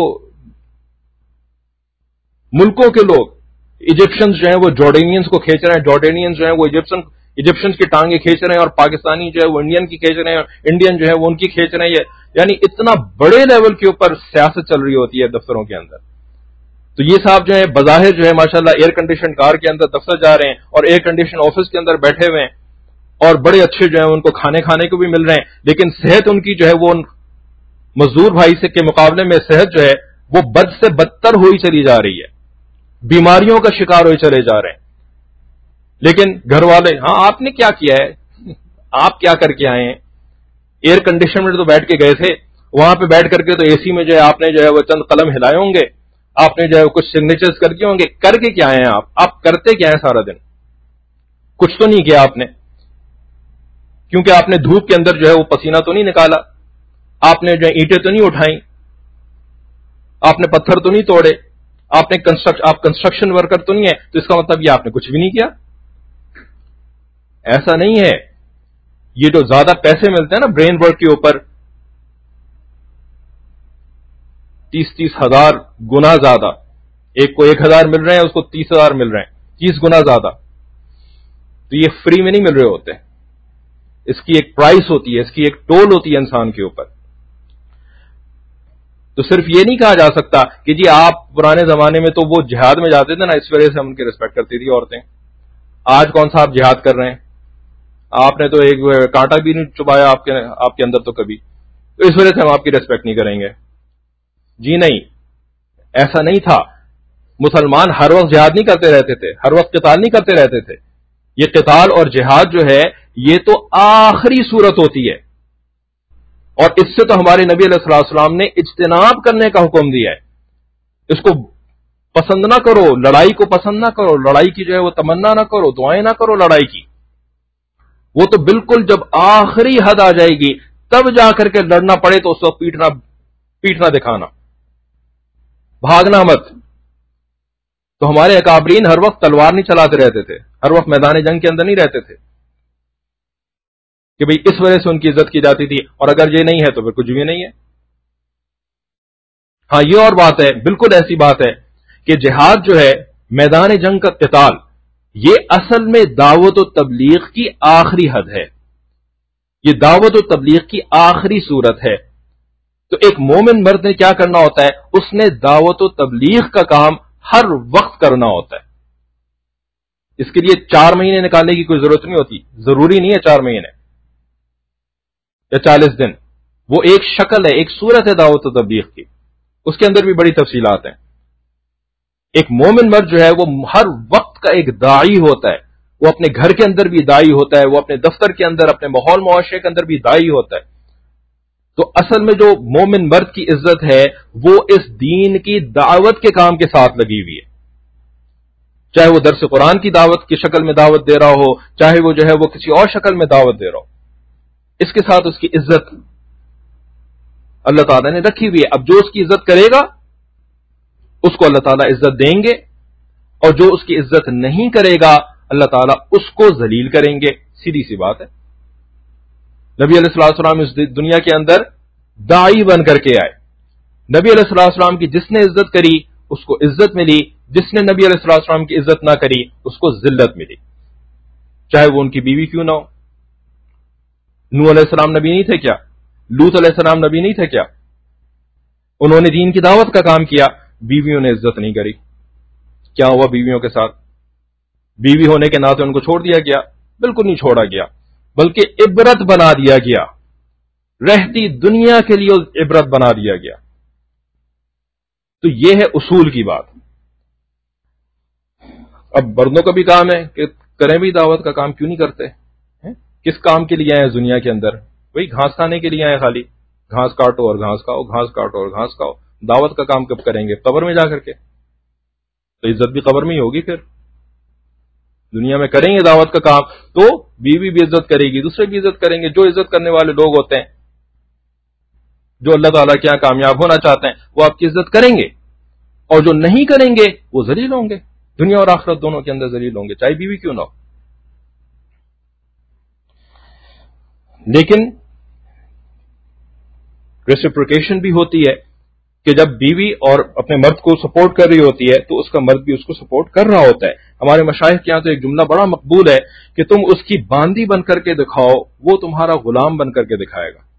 Speaker 1: ملکوں کے لوگ, ایجپشنز جو ہیں وہ جارڈینینز کو کھینچ رہے ہیں, جارڈینینز جو ہیں وہ ایجپشن ایجپشنز کی ٹانگیں کھینچ رہے ہیں, اور پاکستانی جو ہے وہ انڈین کی کھینچ رہے ہیں, انڈین جو ہے وہ ان کی کھینچ رہے ہیں. یعنی اتنا بڑے لیول کے اوپر سیاست چل رہی ہوتی ہے دفتروں کے اندر. تو یہ صاحب جو ہے بظاہر جو ہے ماشاءاللہ ایئر کنڈیشن کار کے اندر دفتر جا رہے ہیں اور ایئر کنڈیشن آفس کے اندر بیٹھے ہوئے ہیں, اور بڑے اچھے جو ہیں ان کو کھانے کھانے کو بھی مل رہے ہیں, لیکن صحت ان کی جو ہے وہ مزدور بھائی سے کے مقابلے میں صحت جو ہے وہ بد سے بدتر ہوئی چلی جا رہی ہے, بیماریوں کا شکار ہوئے چلے جا رہے ہیں. لیکن گھر والے, ہاں آپ نے کیا کیا ہے, آپ کیا کر کے آئے ہیں, ایئر کنڈیشن میں تو بیٹھ کے گئے تھے, وہاں پہ بیٹھ کر کے تو اے سی میں جو ہے آپ نے جو ہے وہ چند قلم ہلائے ہوں گے, آپ نے جو ہے کچھ سگنیچرز کر کے ہوں گے, کر کے کیا آئے ہیں آپ آپ کرتے کیا ہیں سارا دن؟ کچھ تو نہیں کیا آپ نے, کیونکہ آپ نے دھوپ کے اندر جو ہے وہ پسینہ تو نہیں نکالا, آپ نے جو ہے اینٹیں تو نہیں اٹھائیں, آپ نے پتھر تو نہیں توڑے, آپ نے کنسٹرکشن آپ کنسٹرکشن ورکر تو نہیں ہے, تو اس کا مطلب یہ آپ نے کچھ بھی نہیں کیا. ایسا نہیں ہے. یہ جو زیادہ پیسے ملتے ہیں نا برین ورک کے اوپر, تیس تیس ہزار گنا زیادہ, ایک کو ایک ہزار مل رہے ہیں, اس کو تیس ہزار مل رہے ہیں, تیس گنا زیادہ. تو یہ فری میں نہیں مل رہے ہوتے, اس کی ایک پرائس ہوتی ہے, اس کی ایک ٹول ہوتی ہے انسان کے اوپر. تو صرف یہ نہیں کہا جا سکتا کہ جی آپ پرانے زمانے میں تو وہ جہاد میں جاتے تھے نا, اس وجہ سے ہم ان کی ریسپیکٹ کرتی تھی عورتیں. آج کون سا آپ جہاد کر رہے ہیں؟ آپ نے تو ایک کانٹا بھی نہیں چبایا آپ کے آپ کے اندر تو کبھی, تو اس وجہ سے ہم آپ کی ریسپیکٹ نہیں کریں گے. جی نہیں, ایسا نہیں تھا. مسلمان ہر وقت جہاد نہیں کرتے رہتے تھے, ہر وقت قتال نہیں کرتے رہتے تھے. یہ قتال اور جہاد جو ہے یہ تو آخری صورت ہوتی ہے, اور اس سے تو ہمارے نبی علیہ الصلوۃ والسلام نے اجتناب کرنے کا حکم دیا ہے. اس کو پسند نہ کرو, لڑائی کو پسند نہ کرو, لڑائی کی جو ہے وہ تمنا نہ کرو, دعائیں نہ کرو لڑائی کی. وہ تو بالکل جب آخری حد آ جائے گی تب جا کر کے لڑنا پڑے تو اس وقت پیٹنا پیٹنا دکھانا, بھاگنا مت. تو ہمارے اکابرین ہر وقت تلوار نہیں چلاتے رہتے تھے, ہر وقت میدان جنگ کے اندر نہیں رہتے تھے کہ بھئی اس وجہ سے ان کی عزت کی جاتی تھی, اور اگر یہ نہیں ہے تو پھر کچھ بھی نہیں ہے. ہاں یہ اور بات ہے, بالکل ایسی بات ہے کہ جہاد جو ہے میدان جنگ کا قتال, یہ اصل میں دعوت و تبلیغ کی آخری حد ہے، یہ دعوت و تبلیغ کی آخری صورت ہے۔ تو ایک مومن مرد نے کیا کرنا ہوتا ہے؟ اس نے دعوت و تبلیغ کا کام ہر وقت کرنا ہوتا ہے۔ اس کے لیے چار مہینے نکالنے کی کوئی ضرورت نہیں ہوتی، ضروری نہیں ہے چار مہینے یا چالیس دن، وہ ایک شکل ہے، ایک صورت ہے دعوت و تبلیغ کی، اس کے اندر بھی بڑی تفصیلات ہیں۔ ایک مومن مرد جو ہے وہ ہر وقت کا ایک داعی ہوتا ہے، وہ اپنے گھر کے اندر بھی داعی ہوتا ہے، وہ اپنے دفتر کے اندر، اپنے ماحول معاشرے کے اندر بھی داعی ہوتا ہے۔ تو اصل میں جو مومن مرد کی عزت ہے وہ اس دین کی دعوت کے کام کے ساتھ لگی ہوئی ہے، چاہے وہ درس قرآن کی دعوت کی شکل میں دعوت دے رہا ہو، چاہے وہ جو ہے وہ کسی اور شکل میں دعوت دے رہا ہو، اس کے ساتھ اس کی عزت اللہ تعالیٰ نے رکھی ہوئی ہے۔ اب جو اس کی عزت کرے گا اس کو اللہ تعالیٰ عزت دیں گے، اور جو اس کی عزت نہیں کرے گا اللہ تعالیٰ اس کو ذلیل کریں گے، سیدھی سی بات ہے۔ نبی علیہ الصلوۃ والسلام اس دنیا کے اندر داعی بن کر کے آئے، نبی علیہ الصلوۃ والسلام کی جس نے عزت کری اس کو عزت ملی، جس نے نبی علیہ الصلوۃ والسلام کی عزت نہ کری اس کو ذلت ملی، چاہے وہ ان کی بیوی کیوں نہ ہو۔ نوح علیہ السلام نبی نہیں تھے کیا؟ لوط علیہ السلام نبی نہیں تھے کیا؟ انہوں نے دین کی دعوت کا کام کیا، بیویوں نے عزت نہیں کری، کیا ہوا بیویوں کے ساتھ؟ بیوی ہونے کے ناطے ان کو چھوڑ دیا گیا؟ بالکل نہیں چھوڑا گیا، بلکہ عبرت بنا دیا گیا، رہتی دنیا کے لیے عبرت بنا دیا گیا۔ تو یہ ہے اصول کی بات۔ اب مردوں کا بھی کام ہے کہ کریں بھی دعوت کا کام، کیوں نہیں کرتے؟ کس کام کے لیے آئے ہیں دنیا کے اندر؟ وہی گھاس کھانے کے لیے آئے، خالی گھاس کاٹو اور گھاس کھاؤ، گھاس کاٹو اور گھاس کھاؤ۔ دعوت کا کام کب کریں گے؟ قبر میں جا کر کے، تو عزت بھی قبر میں ہی ہوگی۔ پھر دنیا میں کریں گے دعوت کا کام تو بیوی بھی عزت کرے گی، دوسرے بھی عزت کریں گے، جو عزت کرنے والے لوگ ہوتے ہیں، جو اللہ تعالیٰ کے یہاں کامیاب ہونا چاہتے ہیں وہ آپ کی عزت کریں گے، اور جو نہیں کریں گے وہ ذلیل ہوں گے، دنیا اور آخرت دونوں کے اندر ذلیل ہوں گے، چاہے بیوی کیوں نہ ہو۔ لیکن ریسیپروکیشن بھی ہوتی ہے کہ جب بیوی اور اپنے مرد کو سپورٹ کر رہی ہوتی ہے تو اس کا مرد بھی اس کو سپورٹ کر رہا ہوتا ہے۔ ہمارے مشائخ کے یہاں تو ایک جملہ بڑا مقبول ہے کہ تم اس کی باندی بن کر کے دکھاؤ، وہ تمہارا غلام بن کر کے دکھائے گا۔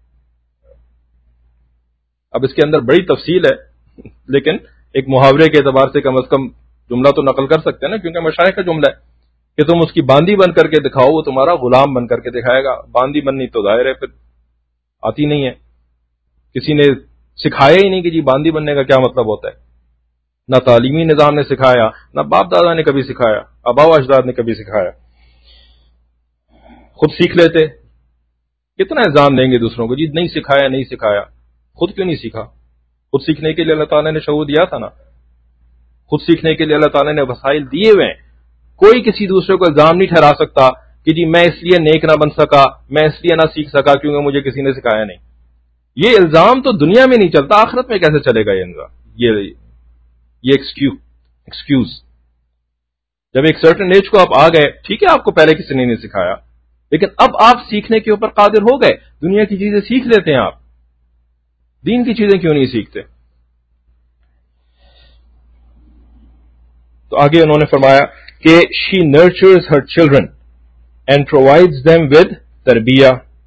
Speaker 1: اب اس کے اندر بڑی تفصیل ہے، لیکن ایک محاورے کے اعتبار سے کم از کم جملہ تو نقل کر سکتے ہیں نا، کیونکہ مشائخ کا جملہ ہے کہ تم اس کی باندی بن کر کے دکھاؤ، وہ تمہارا غلام بن کر کے دکھائے گا۔ باندی بننی تو ظاہر ہے پھر آتی نہیں ہے، کسی نے سکھایا ہی نہیں کہ جی باندی بننے کا کیا مطلب ہوتا ہے، نہ تعلیمی نظام نے سکھایا، نہ باپ دادا نے کبھی سکھایا، آبا و اجداد نے کبھی سکھایا۔ خود سیکھ لیتے، کتنا الزام دیں گے دوسروں کو، جی نہیں سکھایا نہیں سکھایا، خود کیوں نہیں سیکھا؟ خود سیکھنے کے لیے اللہ تعالیٰ نے شعور دیا تھا نا، خود سیکھنے کے لیے اللہ تعالیٰ نے وسائل دیے ہوئے ہیں۔ کوئی کسی دوسرے کو الزام نہیں ٹھہرا سکتا کہ جی میں اس لیے نیک نہ بن سکا، میں اس لیے نہ سیکھ سکا کیونکہ مجھے کسی نے سکھایا نہیں۔ یہ الزام تو دنیا میں نہیں چلتا، آخرت میں کیسے چلے گا یہ الزام؟ یہ یہ ایکسکیوز۔ جب ایک سرٹن ایج کو آپ آ گئے، ٹھیک ہے آپ کو پہلے کسی نے نہیں سکھایا، لیکن اب آپ سیکھنے کے اوپر قادر ہو گئے، دنیا کی چیزیں سیکھ لیتے ہیں، آپ دین کی چیزیں کیوں نہیں سیکھتے؟ تو آگے انہوں نے فرمایا کہ she nurtures her children and provides them with تربیہ،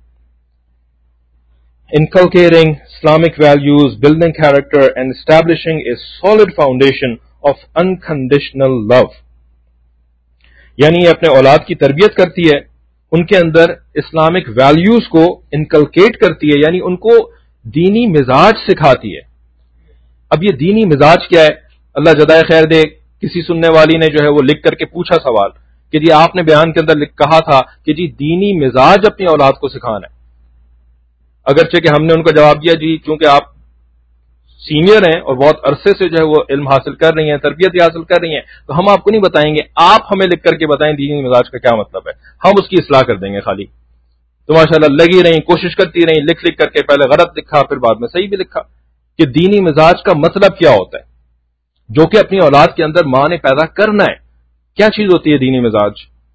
Speaker 1: inculcating Islamic values, building character and establishing a solid foundation of unconditional love. یعنی یہ اپنے اولاد کی تربیت کرتی ہے، ان کے اندر اسلامک ویلیوز کو انکلکیٹ کرتی ہے، یعنی ان کو دینی مزاج سکھاتی ہے۔ اب یہ دینی مزاج کیا ہے؟ اللہ جزائے خیر دے، کسی سننے والی نے جو ہے وہ لکھ کر کے پوچھا سوال کہ جی آپ نے بیان کے اندر کہا تھا کہ جی دینی مزاج اپنی اولاد کو سکھانا ہے، اگرچہ کہ ہم نے ان کو جواب دیا جی چونکہ آپ سینئر ہیں اور بہت عرصے سے جو ہے وہ علم حاصل کر رہی ہیں، تربیت حاصل کر رہی ہیں، تو ہم آپ کو نہیں بتائیں گے، آپ ہمیں لکھ کر کے بتائیں دینی مزاج کا کیا مطلب ہے، ہم اس کی اصلاح کر دیں گے خالی۔ تو ماشاءاللہ لگی رہیں، کوشش کرتی رہیں، لکھ لکھ کر کے پہلے غلط لکھا پھر بعد میں صحیح بھی لکھا کہ دینی مزاج کا مطلب کیا ہوتا ہے، جو کہ اپنی اولاد کے اندر ماں نے پیدا کرنا ہے۔ کیا چیز ہوتی ہے دینی مزاج؟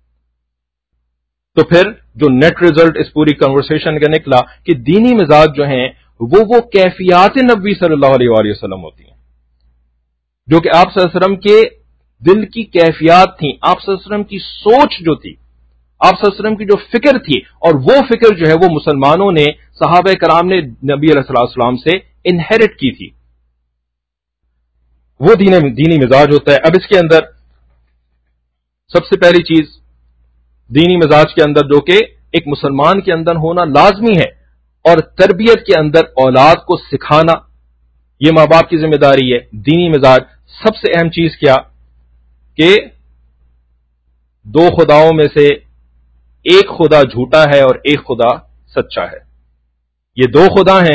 Speaker 1: تو پھر جو نیٹ ریزلٹ اس پوری کنورسیشن کا نکلا کہ دینی مزاج جو ہیں وہ وہ کیفیات نبی صلی اللہ علیہ وآلہ وسلم ہوتی ہیں جو کہ آپ صلی اللہ علیہ وسلم کے دل کی کیفیات تھیں، آپ صلی اللہ علیہ وسلم کی سوچ جو تھی، آپ صلی اللہ علیہ وسلم کی جو فکر تھی، اور وہ فکر جو ہے وہ مسلمانوں نے، صحابہ کرام نے نبی علیہ السلام سے انہیرٹ کی تھی، وہ دین دینی مزاج ہوتا ہے۔ اب اس کے اندر سب سے پہلی چیز دینی مزاج کے اندر جو کہ ایک مسلمان کے اندر ہونا لازمی ہے، اور تربیت کے اندر اولاد کو سکھانا یہ ماں باپ کی ذمہ داری ہے۔ دینی مزاج سب سے اہم چیز کیا کہ دو خداؤں میں سے ایک خدا جھوٹا ہے اور ایک خدا سچا ہے، یہ دو خدا ہیں،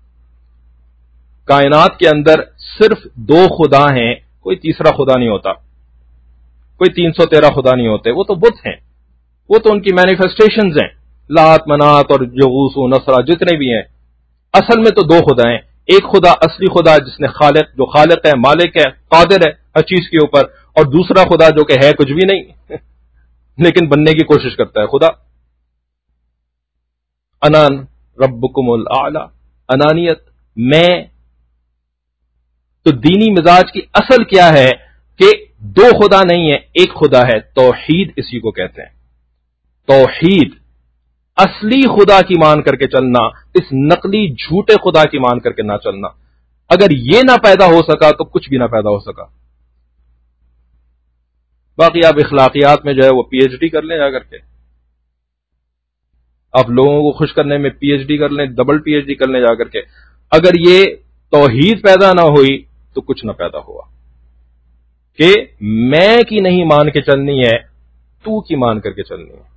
Speaker 1: کائنات کے اندر صرف دو خدا ہیں، کوئی تیسرا خدا نہیں ہوتا، کوئی تین سو تیرہ خدا نہیں ہوتے، وہ تو بت ہیں، وہ تو ان کی مینیفیسٹیشنز ہیں، لات منات اور یغوث و نصرہ جتنے بھی ہیں، اصل میں تو دو خدا ہیں، ایک خدا اصلی خدا جس نے خالق جو خالق ہے، مالک ہے، قادر ہے ہر چیز کے اوپر، اور دوسرا خدا جو کہ ہے کچھ بھی نہیں لیکن بننے کی کوشش کرتا ہے خدا۔ انان ربکم الاعلی، انانیت، میں۔ تو دینی مزاج کی اصل کیا ہے کہ دو خدا نہیں ہے، ایک خدا ہے، توحید اسی کو کہتے ہیں، توحید، اصلی خدا کی مان کر کے چلنا، اس نقلی جھوٹے خدا کی مان کر کے نہ چلنا۔ اگر یہ نہ پیدا ہو سکا تو کچھ بھی نہ پیدا ہو سکا۔ باقی آپ اخلاقیات میں جو ہے وہ پی ایچ ڈی کر لیں جا کر کے، آپ لوگوں کو خوش کرنے میں پی ایچ ڈی کر لیں، ڈبل پی ایچ ڈی کر لیں جا کر کے، اگر یہ توحید پیدا نہ ہوئی تو کچھ نہ پیدا ہوا کہ میں کی نہیں مان کے چلنی ہے، تو کی مان کر کے چلنی ہے۔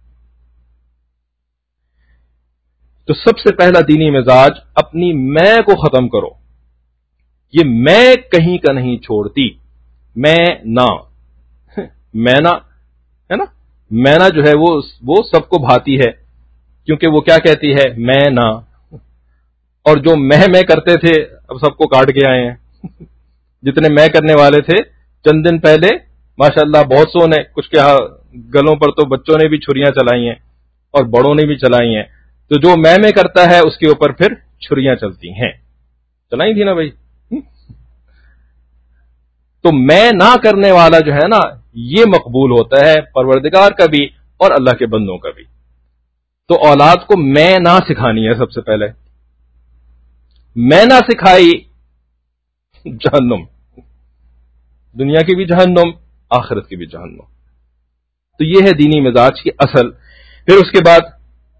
Speaker 1: تو سب سے پہلا دینی مزاج، اپنی میں کو ختم کرو، یہ میں کہیں کا نہیں چھوڑتی، میں نہ مینا ہے نا، مینا جو ہے وہ وہ سب کو بھاتی ہے، کیونکہ وہ کیا کہتی ہے، میں نہ، اور جو میں میں کرتے تھے اب سب کو کاٹ کے آئے ہیں جتنے میں کرنے والے تھے چند دن پہلے ماشاءاللہ بہت سو نے، کچھ کے گلوں پر تو بچوں نے بھی چھریاں چلائی ہیں اور بڑوں نے بھی چلائی ہیں، تو جو میں میں کرتا ہے اس کے اوپر پھر چھریاں چلتی ہیں، چلائی تھی نا بھائی۔ تو میں نہ کرنے والا جو ہے نا یہ مقبول ہوتا ہے پروردگار کا بھی اور اللہ کے بندوں کا بھی۔ تو اولاد کو میں نہ سکھانی ہے، سب سے پہلے میں نہ سکھائی جہنم، دنیا کی بھی جہنم، آخرت کی بھی جہنم۔ تو یہ ہے دینی مزاج کی اصل۔ پھر اس کے بعد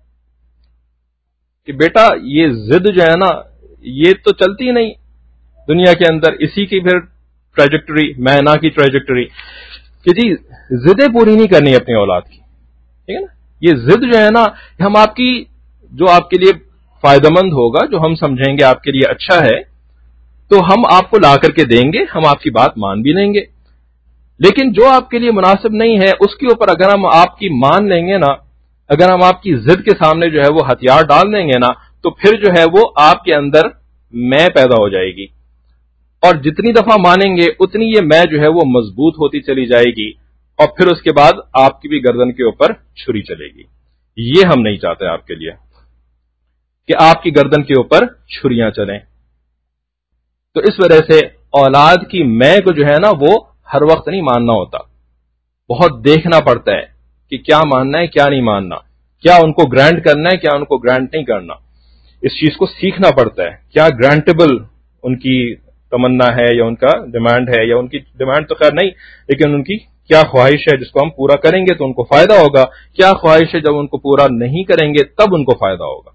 Speaker 1: کہ بیٹا یہ ضد جو ہے نا یہ تو چلتی نہیں دنیا کے اندر، اسی کی پھر ٹریجیکٹری، میں نہ کی ٹریجیکٹری کہ جی ضدیں پوری نہیں کرنی اپنی اولاد کی، ٹھیک ہے نا۔ یہ ضد جو ہے نا ہم آپ کی جو آپ کے لیے فائدہ مند ہوگا، جو ہم سمجھیں گے آپ کے لیے اچھا ہے، تو ہم آپ کو لا کر کے دیں گے، ہم آپ کی بات مان بھی لیں گے، لیکن جو آپ کے لیے مناسب نہیں ہے اس کے اوپر اگر ہم آپ کی مان لیں گے نا، اگر ہم آپ کی ضد کے سامنے جو ہے وہ ہتھیار ڈال دیں گے نا، تو پھر جو ہے وہ آپ کے اندر میں پیدا ہو جائے گی، اور جتنی دفعہ مانیں گے اتنی یہ میں جو ہے وہ مضبوط ہوتی چلی جائے گی، اور پھر اس کے بعد آپ کی بھی گردن کے اوپر چھری چلے گی۔ یہ ہم نہیں چاہتے آپ کے لیے کہ آپ کی گردن کے اوپر چھریاں چلیں۔ تو اس وجہ سے اولاد کی میں کو جو ہے نا وہ ہر وقت نہیں ماننا ہوتا، بہت دیکھنا پڑتا ہے کہ کیا ماننا ہے کیا نہیں ماننا، کیا ان کو گرانٹ کرنا ہے کیا ان کو گرانٹ نہیں کرنا، اس چیز کو سیکھنا پڑتا ہے، کیا گرانٹیبل ان کی تمنا ہے یا ان کا ڈیمانڈ ہے، یا ان کی ڈیمانڈ تو خیر نہیں لیکن ان کی کیا خواہش ہے جس کو ہم پورا کریں گے تو ان کو فائدہ ہوگا، کیا خواہش ہے جب ان کو پورا نہیں کریں گے تب ان کو فائدہ ہوگا۔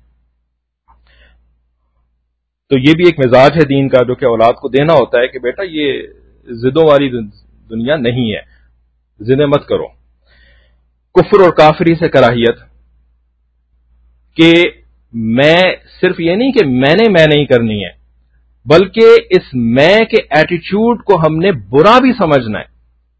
Speaker 1: تو یہ بھی ایک مزاج ہے دین کا جو کہ اولاد کو دینا ہوتا ہے کہ بیٹا یہ ضدوں والی دنیا نہیں ہے، ضدیں مت کرو۔ کفر اور کافری سے کراہیت کہ میں صرف یہ نہیں کہ میں نے میں نہیں کرنی ہے، بلکہ اس میں کے ایٹیٹیوڈ کو ہم نے برا بھی سمجھنا ہے۔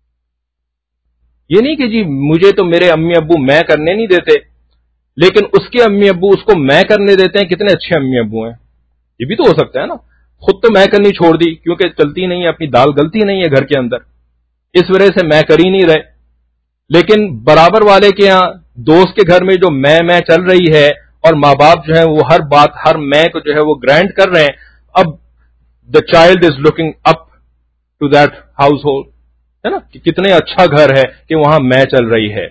Speaker 1: یہ نہیں کہ جی مجھے تو میرے امی ابو میں کرنے نہیں دیتے لیکن اس کے امی ابو اس کو میں کرنے دیتے ہیں، کتنے اچھے امی ابو ہیں، یہ بھی تو ہو سکتا ہے نا، خود تو میں کرنی چھوڑ دی کیونکہ چلتی نہیں ہے، اپنی دال گلتی نہیں ہے گھر کے اندر، اس وجہ سے میں کر ہی نہیں رہے، لیکن برابر والے کے ہاں دوست کے گھر میں جو میں میں چل رہی ہے اور ماں باپ جو ہے وہ ہر بات ہر میں کو جو ہے وہ گرانٹ کر رہے ہیں، اب the child is looking up to that household ہے نا, کہ کتنے اچھا گھر ہے کہ وہاں میں چل رہی ہے.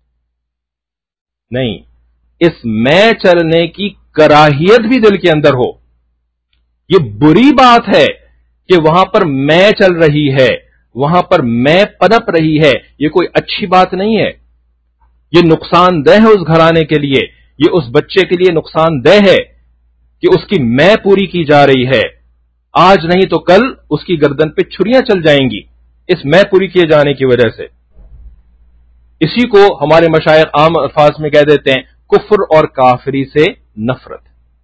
Speaker 1: نہیں, اس میں چلنے کی کراہیت بھی دل کے اندر ہو, یہ بری بات ہے کہ وہاں پر میں چل رہی ہے, وہاں پر میں پنپ رہی ہے, یہ کوئی اچھی بات نہیں ہے. یہ نقصان دہ ہے اس گھرانے کے لیے, یہ اس بچے کے لیے نقصان دہ ہے کہ اس کی میں پوری کی جا رہی ہے. آج نہیں تو کل اس کی گردن پہ چھریاں چل جائیں گی اس میں پوری کیے جانے کی وجہ سے. اسی کو ہمارے مشائخ عام الفاظ میں کہہ دیتے ہیں کفر اور کافری سے نفرت.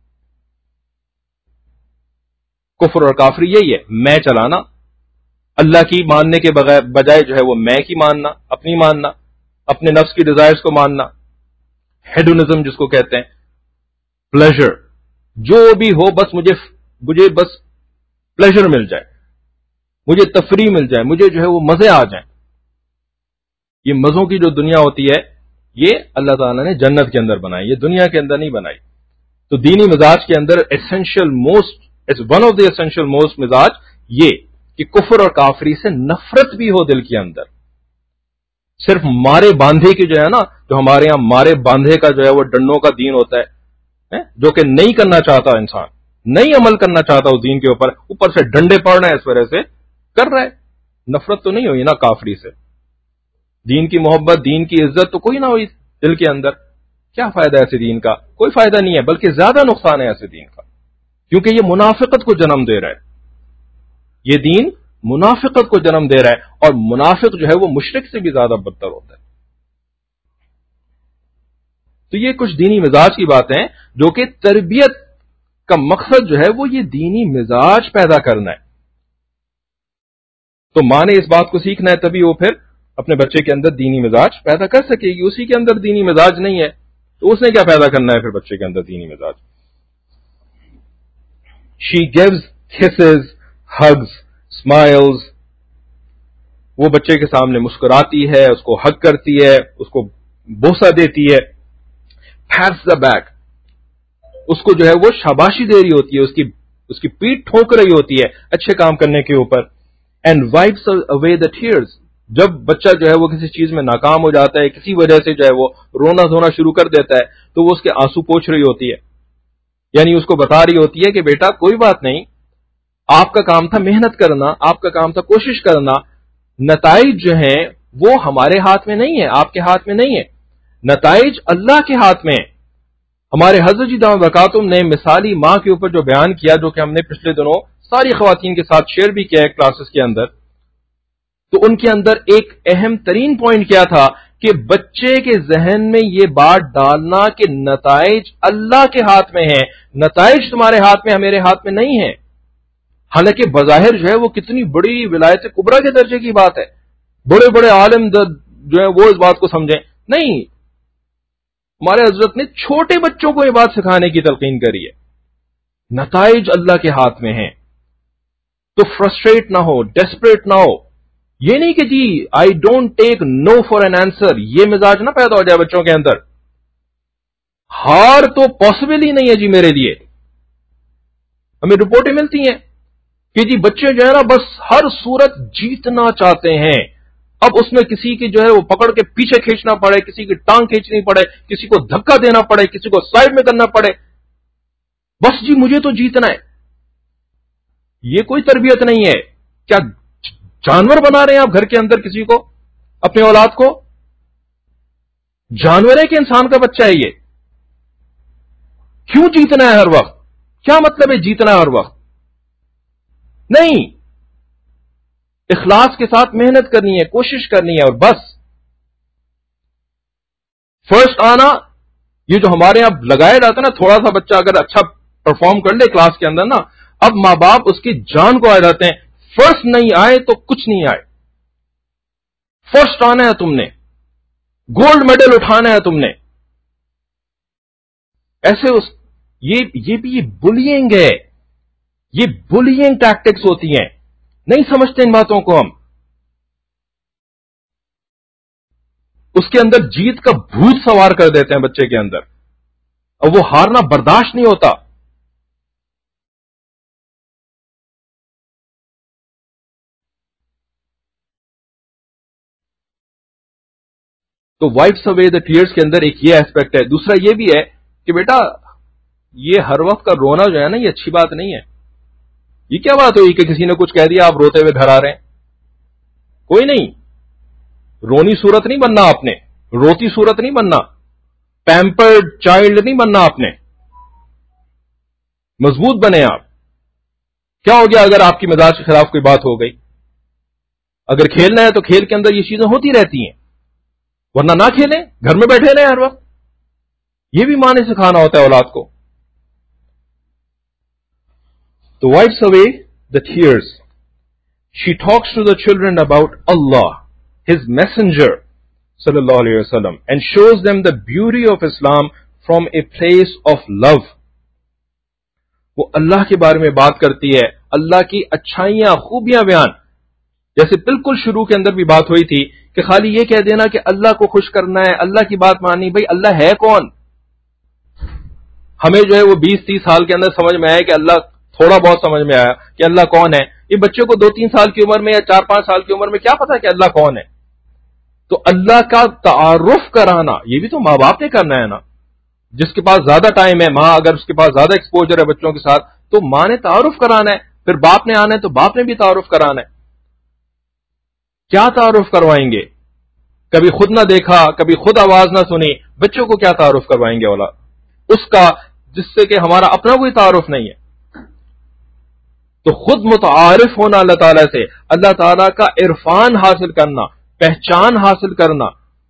Speaker 1: کفر اور کافری یہی ہے, میں چلانا, اللہ کی ماننے کے بجائے جو ہے وہ میں کی ماننا, اپنی ماننا, اپنے نفس کی ڈیزائرز کو ماننا, ہیڈونزم جس کو کہتے ہیں, پلیزر, جو بھی ہو بس مجھے مجھے بس پلیزر مل جائے, مجھے تفریح مل جائے, مجھے جو ہے وہ مزے آ جائیں. یہ مزوں کی جو دنیا ہوتی ہے یہ اللہ تعالیٰ نے جنت کے اندر بنائی, یہ دنیا کے اندر نہیں بنائی. تو دینی مزاج کے اندر essential most one of the essential most مزاج یہ کہ کفر اور کافری سے نفرت بھی ہو دل کے اندر. صرف مارے باندھے کی جو ہے نا, جو ہمارے یہاں مارے باندھے کا جو ہے وہ ڈنڈوں کا دین ہوتا ہے, جو کہ نہیں کرنا چاہتا انسان, نہیں عمل کرنا چاہتا اس دین کے اوپر, اوپر سے ڈنڈے پڑ رہے ہیں اس وجہ سے کر رہا ہے. نفرت تو نہیں ہوئی نا کافری سے, دین کی محبت, دین کی عزت تو کوئی نہ ہوئی دل کے اندر. کیا فائدہ ہے ایسے دین کا؟ کوئی فائدہ نہیں ہے, بلکہ زیادہ نقصان ہے ایسے دین کا, کیونکہ یہ منافقت کو جنم دے رہا ہے. یہ دین منافقت کو جنم دے رہا ہے, اور منافق جو ہے وہ مشرک سے بھی زیادہ بدتر ہوتا ہے. تو یہ کچھ دینی مزاج کی باتیں ہیں جو کہ تربیت کا مقصد جو ہے وہ یہ دینی مزاج پیدا کرنا ہے. تو ماں نے اس بات کو سیکھنا ہے, تبھی وہ پھر اپنے بچے کے اندر دینی مزاج پیدا کر سکے گی. اسی کے اندر دینی مزاج نہیں ہے تو اس نے کیا پیدا کرنا ہے پھر بچے کے اندر دینی مزاج. She gives kisses, hugs, smiles. وہ بچے کے سامنے مسکراتی ہے, اس کو ہگ کرتی ہے, اس کو بوسہ دیتی ہے. Pats the back. اس کو جو ہے وہ شاباشی دے رہی ہوتی ہے, اس کی اس کی پیٹھ ٹھوک رہی ہوتی ہے اچھے کام کرنے کے اوپر. And wipes away the tears. جب بچہ جو ہے وہ کسی چیز میں ناکام ہو جاتا ہے, کسی وجہ سے جو ہے وہ رونا دھونا شروع کر دیتا ہے, تو وہ اس کے آنسو پوچھ رہی ہوتی ہے. یعنی اس کو بتا رہی ہوتی ہے کہ بیٹا کوئی بات نہیں, آپ کا کام تھا محنت کرنا, آپ کا کام تھا کوشش کرنا, نتائج جو ہیں وہ ہمارے ہاتھ میں نہیں ہے, آپ کے ہاتھ میں نہیں ہے, نتائج اللہ کے ہاتھ میں. ہمارے حضرت جی دامت برکاتہم نے مثالی ماں کے اوپر جو بیان کیا, جو کہ ہم نے پچھلے دنوں ساری خواتین کے ساتھ شیئر بھی کیا ہے کلاسز کے اندر, تو ان کے اندر ایک اہم ترین پوائنٹ کیا تھا کہ بچے کے ذہن میں یہ بات ڈالنا کہ نتائج اللہ کے ہاتھ میں ہیں, نتائج تمہارے ہاتھ میں, میرے ہاتھ میں نہیں ہیں. حالانکہ بظاہر جو ہے وہ کتنی بڑی ولایت کبریٰ کے درجے کی بات ہے, بڑے بڑے عالم جو ہیں وہ اس بات کو سمجھیں. نہیں, ہمارے حضرت نے چھوٹے بچوں کو یہ بات سکھانے کی تلقین کری ہے, نتائج اللہ کے ہاتھ میں ہیں. تو فرسٹریٹ نہ ہو, ڈیسپریٹ نہ ہو. یہ نہیں کہ جی I don't take no for an answer, یہ مزاج نہ پیدا ہو جائے بچوں کے اندر. ہار تو پاسبل ہی نہیں ہے جی میرے لیے. ہمیں رپورٹیں ملتی ہیں کہ جی بچے جو ہے نا بس ہر صورت جیتنا چاہتے ہیں. اب اس میں کسی کی جو ہے وہ پکڑ کے پیچھے کھینچنا پڑے, کسی کی ٹانگ کھینچنی پڑے, کسی کو دھکا دینا پڑے, کسی کو سائڈ میں کرنا پڑے, بس جی مجھے تو جیتنا ہے. یہ کوئی تربیت نہیں ہے. کیا جانور بنا رہے ہیں آپ گھر کے اندر کسی کو, اپنے اولاد کو؟ جانور ہے کہ انسان کا بچہ ہے یہ؟ کیوں جیتنا ہے ہر وقت؟ کیا مطلب ہے جیتنا ہے ہر وقت؟ نہیں, اخلاص کے ساتھ محنت کرنی ہے, کوشش کرنی ہے, اور بس فرسٹ آنا. یہ جو ہمارے یہاں لگایا جاتا ہے نا, تھوڑا سا بچہ اگر اچھا پرفارم کر لے کلاس کے اندر نا, اب ماں باپ اس کی جان کو آ جاتے ہیں, فرسٹ نہیں آئے تو کچھ نہیں آئے, فرسٹ آنا ہے تم نے, گولڈ میڈل اٹھانا ہے تم نے. ایسے اس یہ یہ بھی یہ بلینگ ہے, یہ بلینگ ٹیکٹکس ہوتی ہیں. نہیں سمجھتے ان باتوں کو ہم. اس کے اندر جیت کا بھوت سوار کر دیتے ہیں بچے کے اندر, اور وہ ہارنا برداشت نہیں ہوتا. تو wipes away the tears کے اندر ایک یہ ایسپیکٹ ہے. دوسرا یہ بھی ہے کہ بیٹا یہ ہر وقت کا رونا جو ہے نا یہ اچھی بات نہیں ہے. یہ کیا بات ہوئی کہ کسی نے کچھ کہہ دیا آپ روتے ہوئے گھر آ رہے ہیں؟ کوئی نہیں، رونی صورت نہیں بننا آپ نے، روتی صورت نہیں بننا، پیمپرڈ چائلڈ نہیں بننا آپ نے. مضبوط بنے آپ. کیا ہو گیا اگر آپ کی مزاج کے خلاف کوئی بات ہو گئی؟ اگر کھیلنا ہے تو کھیل کے اندر یہ چیزیں ہوتی رہتی ہیں، ورنہ نہ کھیلیں، گھر میں بیٹھے رہیں ہر وقت. یہ بھی ماں نے سکھانا ہوتا ہے اولاد کو. تو wipes away the tears. She talks to the children about Allah, His Messenger, sallallahu alayhi wa sallam, and shows them the beauty of Islam from a place of love. وہ اللہ کے بارے میں بات کرتی ہے، اللہ کی اچھائیاں خوبیاں بیان. جیسے بالکل شروع کے اندر بھی بات ہوئی تھی کہ خالی یہ کہہ دینا کہ اللہ کو خوش کرنا ہے، اللہ کی بات ماننی. بھئی اللہ ہے کون؟ ہمیں جو ہے وہ بیس تیس سال کے اندر سمجھ میں آیا کہ اللہ، تھوڑا بہت سمجھ میں آیا کہ اللہ کون ہے. یہ بچے کو دو تین سال کی عمر میں یا چار پانچ سال کی عمر میں کیا پتا کہ اللہ کون ہے؟ تو اللہ کا تعارف کرانا یہ بھی تو ماں باپ نے کرنا ہے نا. جس کے پاس زیادہ ٹائم ہے، ماں اگر اس کے پاس زیادہ ایکسپوجر ہے بچوں کے ساتھ، تو ماں نے تعارف کرانا ہے. پھر باپ نے آنا ہے تو باپ نے بھی تعارف کرانا ہے. کیا تعارف کروائیں گے؟ کبھی خود نہ دیکھا، کبھی خود آواز نہ سنی، بچوں کو کیا تعارف کروائیں گے اولاد اس کا جس سے کہ ہمارا اپنا کوئی تعارف نہیں ہے. تو خود متعارف ہونا اللہ تعالیٰ سے، اللہ تعالیٰ کا عرفان حاصل کرنا، پہچان حاصل کرنا.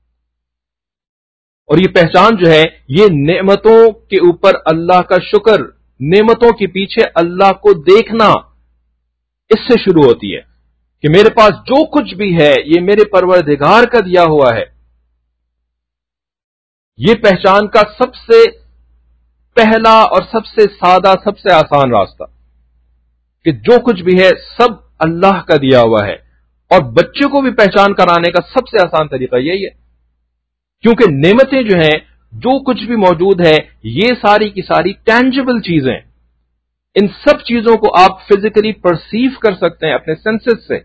Speaker 1: اور یہ پہچان جو ہے یہ نعمتوں کے اوپر اللہ کا شکر، نعمتوں کے پیچھے اللہ کو دیکھنا، اس سے شروع ہوتی ہے کہ میرے پاس جو کچھ بھی ہے یہ میرے پروردگار کا دیا ہوا ہے. یہ پہچان کا سب سے پہلا اور سب سے سادہ، سب سے آسان راستہ کہ جو کچھ بھی ہے سب اللہ کا دیا ہوا ہے. اور بچے کو بھی پہچان کرانے کا سب سے آسان طریقہ یہی ہے، کیونکہ نعمتیں جو ہیں، جو کچھ بھی موجود ہے، یہ ساری کی ساری ٹینجبل چیزیں. ان سب چیزوں کو آپ فزیکلی پرسیو کر سکتے ہیں اپنے سینسز سے.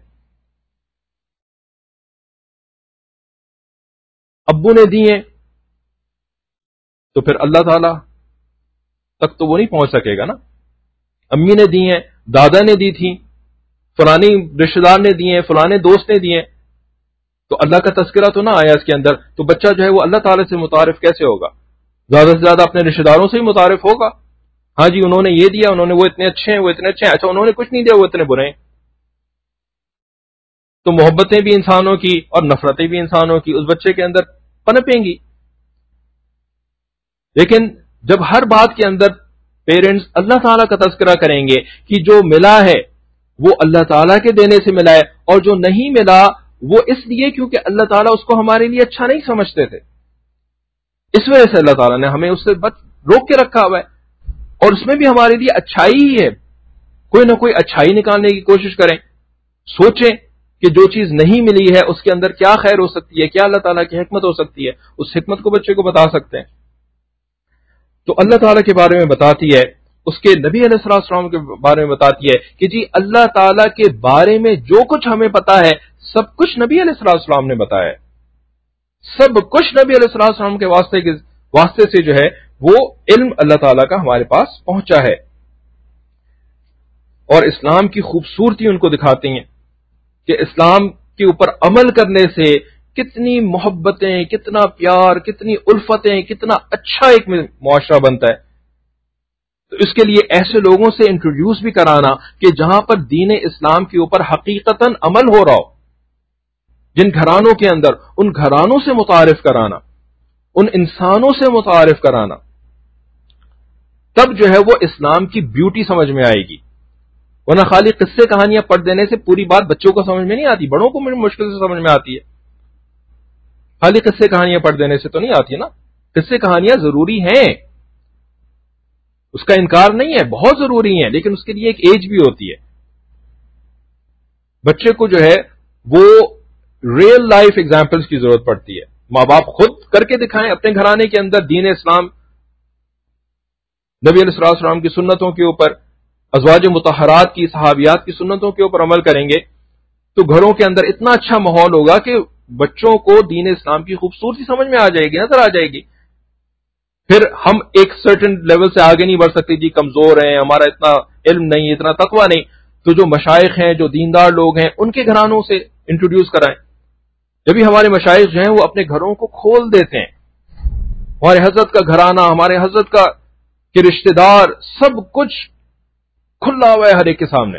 Speaker 1: ابو نے دیے تو پھر اللہ تعالی تک تو وہ نہیں پہنچ سکے گا نا. امی نے دی ہیں، دادا نے دی تھی، فلانی رشتہ دار نے دیے، فلانے دوست نے دیے، تو اللہ کا تذکرہ تو نہ آیا اس کے اندر. تو بچہ جو ہے وہ اللہ تعالی سے متعارف کیسے ہوگا؟ زیادہ سے زیادہ اپنے رشتہ داروں سے ہی متعارف ہوگا. ہاں جی انہوں نے یہ دیا، انہوں نے وہ اتنے اچھے ہیں، وہ اتنے اچھے ہیں. اچھا انہوں نے کچھ نہیں دیا، وہ اتنے برے ہیں. تو محبتیں بھی انسانوں کی اور نفرتیں بھی انسانوں کی اس بچے کے اندر پنپیں گی. لیکن جب ہر بات کے اندر پیرنٹس اللہ تعالیٰ کا تذکرہ کریں گے کہ جو ملا ہے وہ اللہ تعالیٰ کے دینے سے ملا ہے، اور جو نہیں ملا وہ اس لیے کیونکہ اللہ تعالیٰ اس کو ہمارے لیے اچھا نہیں سمجھتے تھے، اس وجہ سے اللہ تعالیٰ نے ہمیں اس سے بچ روک کے رکھا ہوا ہے. اور اس میں بھی ہمارے لیے اچھائی ہی ہے. کوئی نہ کوئی اچھائی نکالنے کی کوشش کریں، سوچیں کہ جو چیز نہیں ملی ہے اس کے اندر کیا خیر ہو سکتی ہے، کیا اللہ تعالیٰ کی حکمت ہو سکتی ہے. اس حکمت کو بچے کو بتا سکتے ہیں. تو اللہ تعالیٰ کے بارے میں بتاتی ہے، اس کے نبی علیہ السلام کے بارے میں بتاتی ہے کہ جی اللہ تعالیٰ کے بارے میں جو کچھ ہمیں پتا ہے سب کچھ نبی علیہ السلام نے بتایا ہے. سب کچھ نبی علیہ السلام کے واسطے کے واسطے سے جو ہے وہ علم اللہ تعالیٰ کا ہمارے پاس پہنچا ہے. اور اسلام کی خوبصورتی ان کو دکھاتی ہیں کہ اسلام کے اوپر عمل کرنے سے کتنی محبتیں، کتنا پیار، کتنی الفتیں، کتنا اچھا ایک معاشرہ بنتا ہے. تو اس کے لیے ایسے لوگوں سے انٹروڈیوس بھی کرانا کہ جہاں پر دین اسلام کے اوپر حقیقتاً عمل ہو رہا ہو، جن گھرانوں کے اندر، ان گھرانوں سے متعارف کرانا، ان انسانوں سے متعارف کرانا. تب جو ہے وہ اسلام کی بیوٹی سمجھ میں آئے گی. ورنہ خالی قصے کہانیاں پڑھ دینے سے پوری بات بچوں کو سمجھ میں نہیں آتی، بڑوں کو مشکل سے سمجھ میں آتی ہے. خالی قصے کہانیاں پڑھ دینے سے تو نہیں آتی نا. قصے کہانیاں ضروری ہیں، اس کا انکار نہیں ہے، بہت ضروری ہیں، لیکن اس کے لیے ایک ایج بھی ہوتی ہے. بچے کو جو ہے وہ ریئل لائف ایگزامپلس کی ضرورت پڑتی ہے. ماں باپ خود کر کے دکھائیں اپنے گھرانے کے اندر دین اسلام، نبی علیہ السلام کی سنتوں کے اوپر، ازواج مطہرات کی، صحابیات کی سنتوں کے اوپر عمل کریں گے تو گھروں کے اندر اتنا اچھا ماحول ہوگا کہ بچوں کو دین اسلام کی خوبصورتی سمجھ میں آ جائے گی، نظر آ جائے گی. پھر ہم ایک سرٹن لیول سے آگے نہیں بڑھ سکتے، جی کمزور ہیں، ہمارا اتنا علم نہیں، اتنا تقویٰ نہیں، تو جو مشائخ ہیں، جو دیندار لوگ ہیں، ان کے گھرانوں سے انٹروڈیوس کرائیں. جبھی ہمارے مشائخ جو ہیں وہ اپنے گھروں کو کھول دیتے ہیں. ہمارے حضرت کا گھرانہ، ہمارے حضرت کا کے رشتہ دار، سب کچھ کھلا ہوا ہے ہر ایک کے سامنے.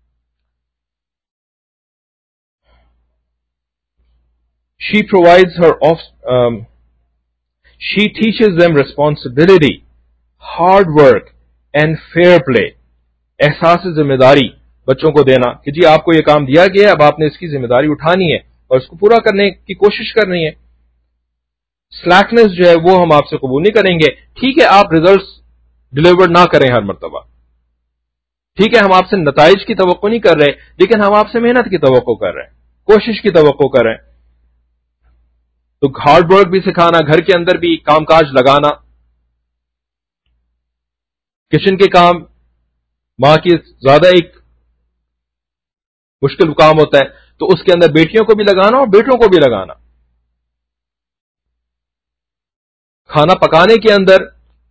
Speaker 1: She provides her off, um, she teaches them responsibility, hard work and fair play. احساس ذمہ داری بچوں کو دینا کہ جی آپ کو یہ کام دیا گیا ہے، اب آپ نے اس کی ذمہ داری اٹھانی ہے اور اس کو پورا کرنے کی کوشش کرنی ہے. سلیکنس جو ہے وہ ہم آپ سے قبول نہیں کریں گے. ٹھیک ہے آپ ریزلٹس ڈلیور نہ کریں ہر مرتبہ، ٹھیک ہے ہم آپ سے نتائج کی توقع نہیں کر رہے، لیکن ہم آپ سے محنت کی توقع کر رہے ہیں، کوشش کی توقع کر رہے ہیں. تو ہارڈ ورک بھی سکھانا، گھر کے اندر بھی کام کاج لگانا. کچن کے کام ماں کی زیادہ ایک مشکل کام ہوتا ہے، تو اس کے اندر بیٹیوں کو بھی لگانا اور بیٹوں کو بھی لگانا. کھانا پکانے کے اندر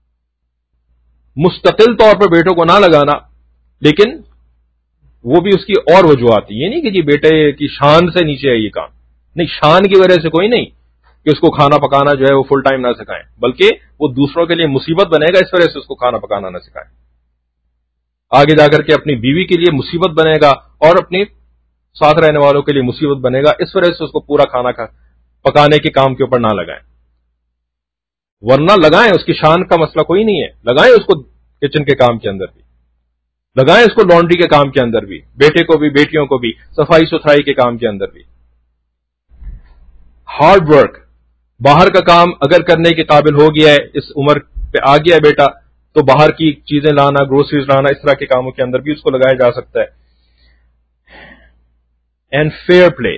Speaker 1: مستقل طور پر بیٹوں کو نہ لگانا، لیکن وہ بھی اس کی اور وجوہات. یہ نہیں کہ جی بیٹے کی شان سے نیچے ہے یہ کام، نہیں، شان کی وجہ سے کوئی نہیں کہ اس کو کھانا پکانا جو ہے وہ فل ٹائم نہ سکھائیں، بلکہ وہ دوسروں کے لیے مصیبت بنے گا، اس وجہ سے اس کو کھانا پکانا نہ سکھائیں. آگے جا کر کے اپنی بیوی کے لیے مصیبت بنے گا اور اپنے ساتھ رہنے والوں کے لیے مصیبت بنے گا، اس وجہ سے اس کو پورا کھانا کھا پکانے کے کام کے اوپر نہ لگائیں. ورنہ لگائیں، اس کی شان کا مسئلہ کوئی نہیں ہے، لگائیں اس کو کچن کے کام کے اندر بھی، لگائیں اس کو لانڈری کے کام کے اندر بھی، بیٹے کو بھی بیٹیوں کو بھی صفائی ستھرائی کے کام کے اندر بھی. ہارڈ ورک، باہر کا کام اگر کرنے کے قابل ہو گیا ہے، اس عمر پہ آ گیا ہے بیٹا، تو باہر کی چیزیں لانا، گروسریز لانا، اس طرح کے کاموں کے اندر بھی اس کو لگایا جا سکتا ہے. اینڈ فیئر پلے،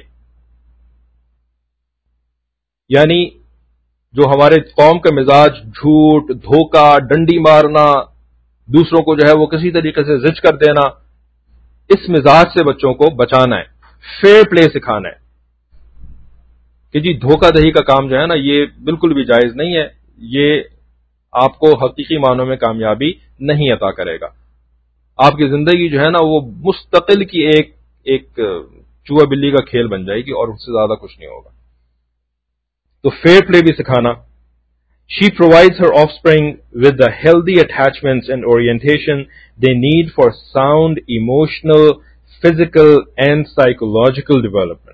Speaker 1: یعنی جو ہمارے قوم کا مزاج جھوٹ، دھوکہ، ڈنڈی مارنا، دوسروں کو جو ہے وہ کسی طریقے سے زج کر دینا، اس مزاج سے بچوں کو بچانا ہے. فیئر پلے سکھانا ہے کہ جی دھوکہ دہی کا کام جو ہے نا یہ بالکل بھی جائز نہیں ہے، یہ آپ کو حقیقی معنوں میں کامیابی نہیں عطا کرے گا. آپ کی زندگی جو ہے نا وہ مستقل کی ایک ایک چوہا بلی کا کھیل بن جائے گی اور اس سے زیادہ کچھ نہیں ہوگا. تو فیئر پلے بھی سکھانا. She provides her offspring with the healthy attachments and orientation they need for sound emotional, physical and psychological development.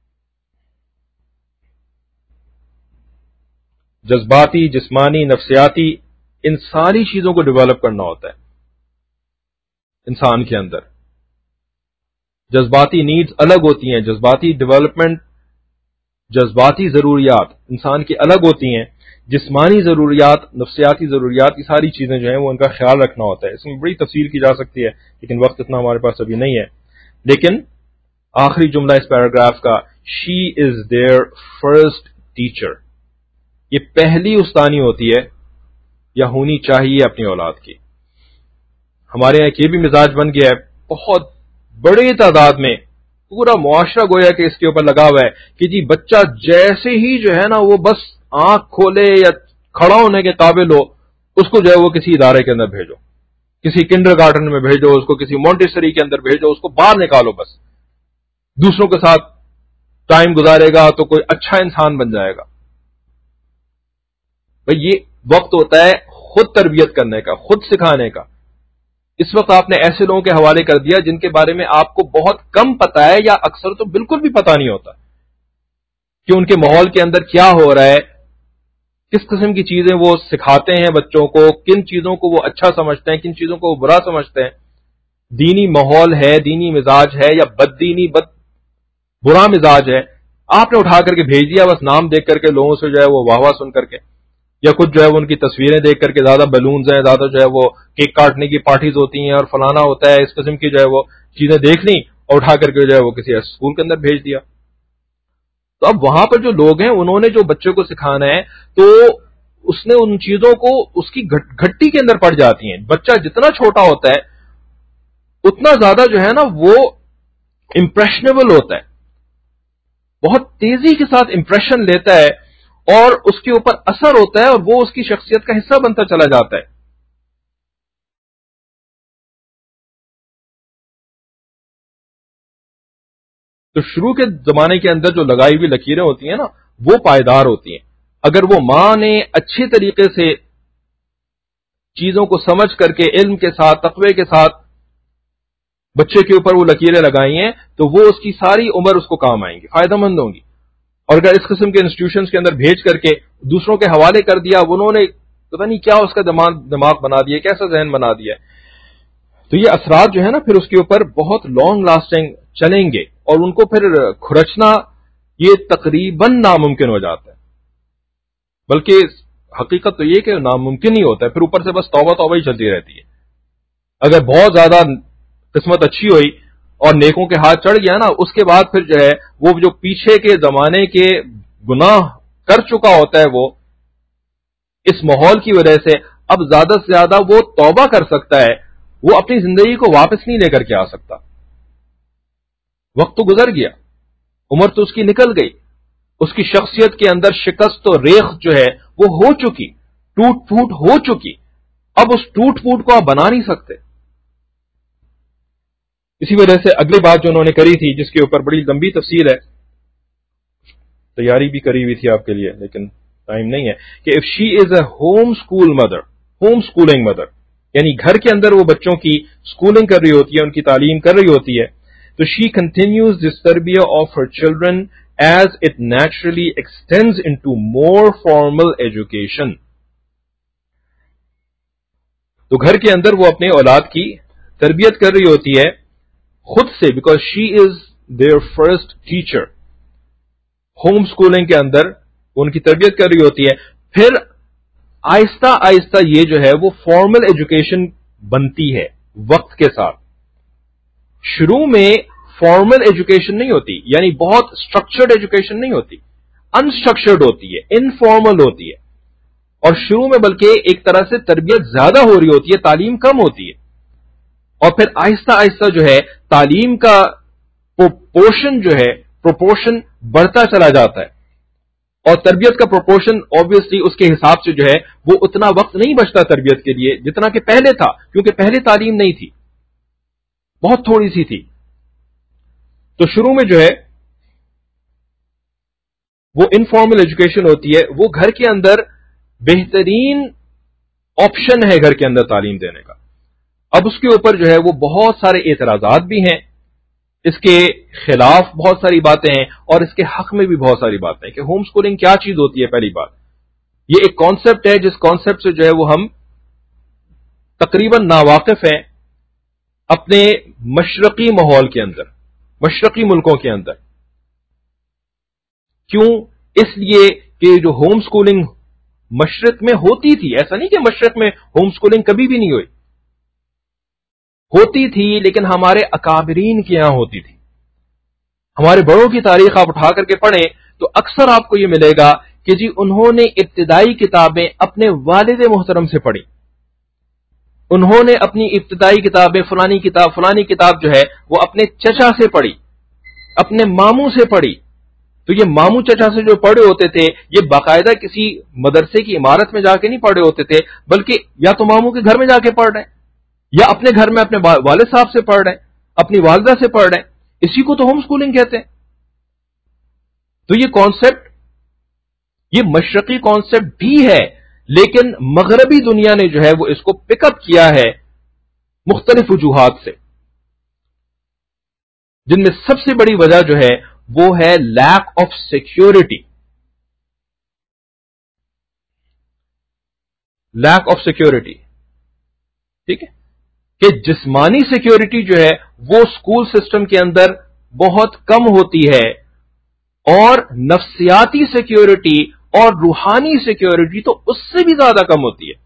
Speaker 1: جذباتی، جسمانی، نفسیاتی، ان ساری چیزوں کو ڈیولپ کرنا ہوتا ہے انسان کے اندر. جذباتی نیڈز الگ ہوتی ہیں، جذباتی ڈیولپمنٹ، جذباتی ضروریات انسان کی الگ ہوتی ہیں، جسمانی ضروریات، نفسیاتی ضروریات، یہ ساری چیزیں جو ہیں وہ ان کا خیال رکھنا ہوتا ہے. اس میں بڑی تفصیل کی جا سکتی ہے لیکن وقت اتنا ہمارے پاس ابھی نہیں ہے. لیکن آخری جملہ اس پیراگراف کا، she is their first teacher, یہ پہلی استانی ہوتی ہے یا ہونی چاہیے اپنی اولاد کی. ہمارے یہاں یہ بھی مزاج بن گیا ہے، بہت بڑی تعداد میں پورا معاشرہ گویا کہ اس کے اوپر لگا ہوا ہے کہ جی بچہ جیسے ہی جو ہے نا وہ بس آنکھ کھولے یا کھڑا ہونے کے قابل ہو، اس کو جو ہے وہ کسی ادارے کے اندر بھیجو، کسی کنڈر گارڈن میں بھیجو، اس کو کسی مونٹیسری کے اندر بھیجو، اس کو باہر نکالو، بس دوسروں کے ساتھ ٹائم گزارے گا تو کوئی اچھا انسان بن جائے گا. بھئی یہ وقت ہوتا ہے خود تربیت کرنے کا، خود سکھانے کا. اس وقت آپ نے ایسے لوگوں کے حوالے کر دیا جن کے بارے میں آپ کو بہت کم پتا ہے یا اکثر تو بالکل بھی پتا نہیں ہوتا کہ ان کے ماحول کے اندر کیا ہو رہا ہے، کس قسم کی چیزیں وہ سکھاتے ہیں بچوں کو، کن چیزوں کو وہ اچھا سمجھتے ہیں، کن چیزوں کو وہ برا سمجھتے ہیں. دینی ماحول ہے، دینی مزاج ہے یا بد دینی بد برا مزاج ہے، آپ نے اٹھا کر کے بھیج دیا بس نام دیکھ کر کے لوگوں سے جو ہے وہ واہ واہ سن کر کے، یا کچھ جو ہے وہ ان کی تصویریں دیکھ کر کے زیادہ بیلونز ہیں، زیادہ جو ہے وہ کیک کاٹنے کی پارٹیز ہوتی ہیں اور فلانا ہوتا ہے، اس قسم کی جو ہے وہ چیزیں دیکھ لیں اور اٹھا کر کے جو ہے وہ کسی اسکول کے اندر بھیج دیا. تو اب وہاں پر جو لوگ ہیں انہوں نے جو بچے کو سکھانا ہے تو اس نے ان چیزوں کو اس کی گھٹی کے اندر پڑ جاتی ہیں. بچہ جتنا چھوٹا ہوتا ہے اتنا زیادہ جو ہے نا وہ امپریشنیبل ہوتا ہے. بہت تیزی کے ساتھ امپریشن لیتا ہے اور اس کے اوپر اثر ہوتا ہے اور وہ اس کی شخصیت کا حصہ بنتا چلا جاتا ہے. تو شروع کے زمانے کے اندر جو لگائی ہوئی لکیریں ہوتی ہیں نا وہ پائیدار ہوتی ہیں. اگر وہ ماں نے اچھے طریقے سے چیزوں کو سمجھ کر کے علم کے ساتھ تقوی کے ساتھ بچے کے اوپر وہ لکیریں لگائی ہیں تو وہ اس کی ساری عمر اس کو کام آئیں گی، فائدہ مند ہوں گی. اور اگر اس قسم کے انسٹیٹیوشنز کے اندر بھیج کر کے دوسروں کے حوالے کر دیا، انہوں نے پتہ نہیں کیا اس کا دماغ دماغ بنا دیا، کیسا ذہن بنا دیا، تو یہ اثرات جو ہے نا پھر اس کے اوپر بہت لانگ لاسٹنگ چلیں گے اور ان کو پھر کھرچنا یہ تقریباً ناممکن ہو جاتا ہے. بلکہ حقیقت تو یہ کہ ناممکن ہی ہوتا ہے، پھر اوپر سے بس توبہ توبہ ہی چلتی رہتی ہے. اگر بہت زیادہ قسمت اچھی ہوئی اور نیکوں کے ہاتھ چڑھ گیا نا، اس کے بعد پھر جو ہے وہ جو پیچھے کے زمانے کے گناہ کر چکا ہوتا ہے وہ اس ماحول کی وجہ سے اب زیادہ سے زیادہ وہ توبہ کر سکتا ہے، وہ اپنی زندگی کو واپس نہیں لے کر کے آ سکتا. وقت تو گزر گیا، عمر تو اس کی نکل گئی، اس کی شخصیت کے اندر شکست و ریخت جو ہے وہ ہو چکی، ٹوٹ پھوٹ ہو چکی. اب اس ٹوٹ پھوٹ کو آپ بنا نہیں سکتے. اسی وجہ سے اگلی بات جو انہوں نے کری تھی، جس کے اوپر بڑی لمبی تفصیل ہے، تیاری بھی کری ہوئی تھی آپ کے لیے لیکن ٹائم نہیں ہے، کہ if she is a home school mother, home schooling mother, یعنی گھر کے اندر وہ بچوں کی اسکولنگ کر رہی ہوتی ہے، ان کی تعلیم کر رہی ہوتی ہے، تو شی کنٹینیوز دس تربیہ of her children as it naturally extends into more formal education. تو گھر کے اندر وہ اپنے اولاد کی تربیت کر رہی ہوتی ہے خود سے، because she is their first teacher. Home schooling کے اندر وہ ان کی تربیت کر رہی ہوتی ہے. پھر آہستہ آہستہ یہ جو ہے وہ فارمل ایجوکیشن بنتی ہے وقت کے ساتھ. شروع میں فارمل ایجوکیشن نہیں ہوتی، یعنی بہت اسٹرکچرڈ ایجوکیشن نہیں ہوتی، انسٹرکچرڈ ہوتی ہے، انفارمل ہوتی ہے. اور شروع میں بلکہ ایک طرح سے تربیت زیادہ ہو رہی ہوتی ہے، تعلیم کم ہوتی ہے. اور پھر آہستہ آہستہ جو ہے تعلیم کا پورشن جو ہے پروپورشن بڑھتا چلا جاتا ہے، اور تربیت کا پروپورشن obviously اس کے حساب سے جو ہے وہ اتنا وقت نہیں بچتا تربیت کے لیے جتنا کہ پہلے تھا، کیونکہ پہلے تعلیم نہیں تھی، بہت تھوڑی سی تھی. تو شروع میں جو ہے وہ انفارمل ایجوکیشن ہوتی ہے، وہ گھر کے اندر بہترین آپشن ہے گھر کے اندر تعلیم دینے کا. اب اس کے اوپر جو ہے وہ بہت سارے اعتراضات بھی ہیں، اس کے خلاف بہت ساری باتیں ہیں اور اس کے حق میں بھی بہت ساری باتیں ہیں کہ ہوم اسکولنگ کیا چیز ہوتی ہے. پہلی بات یہ ایک کانسیپٹ ہے جس کانسیپٹ سے جو ہے وہ ہم تقریباً ناواقف ہیں اپنے مشرقی ماحول کے اندر، مشرقی ملکوں کے اندر. کیوں؟ اس لیے کہ جو ہوم اسکولنگ مشرق میں ہوتی تھی، ایسا نہیں کہ مشرق میں ہوم اسکولنگ کبھی بھی نہیں ہوئی، ہوتی تھی لیکن ہمارے اکابرین کے یہاں ہوتی تھی. ہمارے بڑوں کی تاریخ آپ اٹھا کر کے پڑھیں تو اکثر آپ کو یہ ملے گا کہ جی انہوں نے ابتدائی کتابیں اپنے والد محترم سے پڑھی، انہوں نے اپنی ابتدائی کتابیں فلانی کتاب فلانی کتاب جو ہے وہ اپنے چچا سے پڑھی، اپنے ماموں سے پڑھی. تو یہ ماموں چچا سے جو پڑھے ہوتے تھے یہ باقاعدہ کسی مدرسے کی عمارت میں جا کے نہیں پڑھے ہوتے تھے، بلکہ یا تو ماموں کے گھر میں جا کے پڑھ رہے ہیں یا اپنے گھر میں اپنے والد صاحب سے پڑھ رہے ہیں، اپنی والدہ سے پڑھ رہے ہیں. اسی کو تو ہوم اسکولنگ کہتے ہیں. تو یہ کانسیپٹ یہ مشرقی کانسیپٹ بھی ہے، لیکن مغربی دنیا نے جو ہے وہ اس کو پک اپ کیا ہے مختلف وجوہات سے، جن میں سب سے بڑی وجہ جو ہے وہ ہے lack of security. Lack of security ٹھیک ہے کہ جسمانی سیکیورٹی جو ہے وہ اسکول سسٹم کے اندر بہت کم ہوتی ہے، اور نفسیاتی سیکیورٹی اور روحانی سیکیورٹی تو اس سے بھی زیادہ کم ہوتی ہے.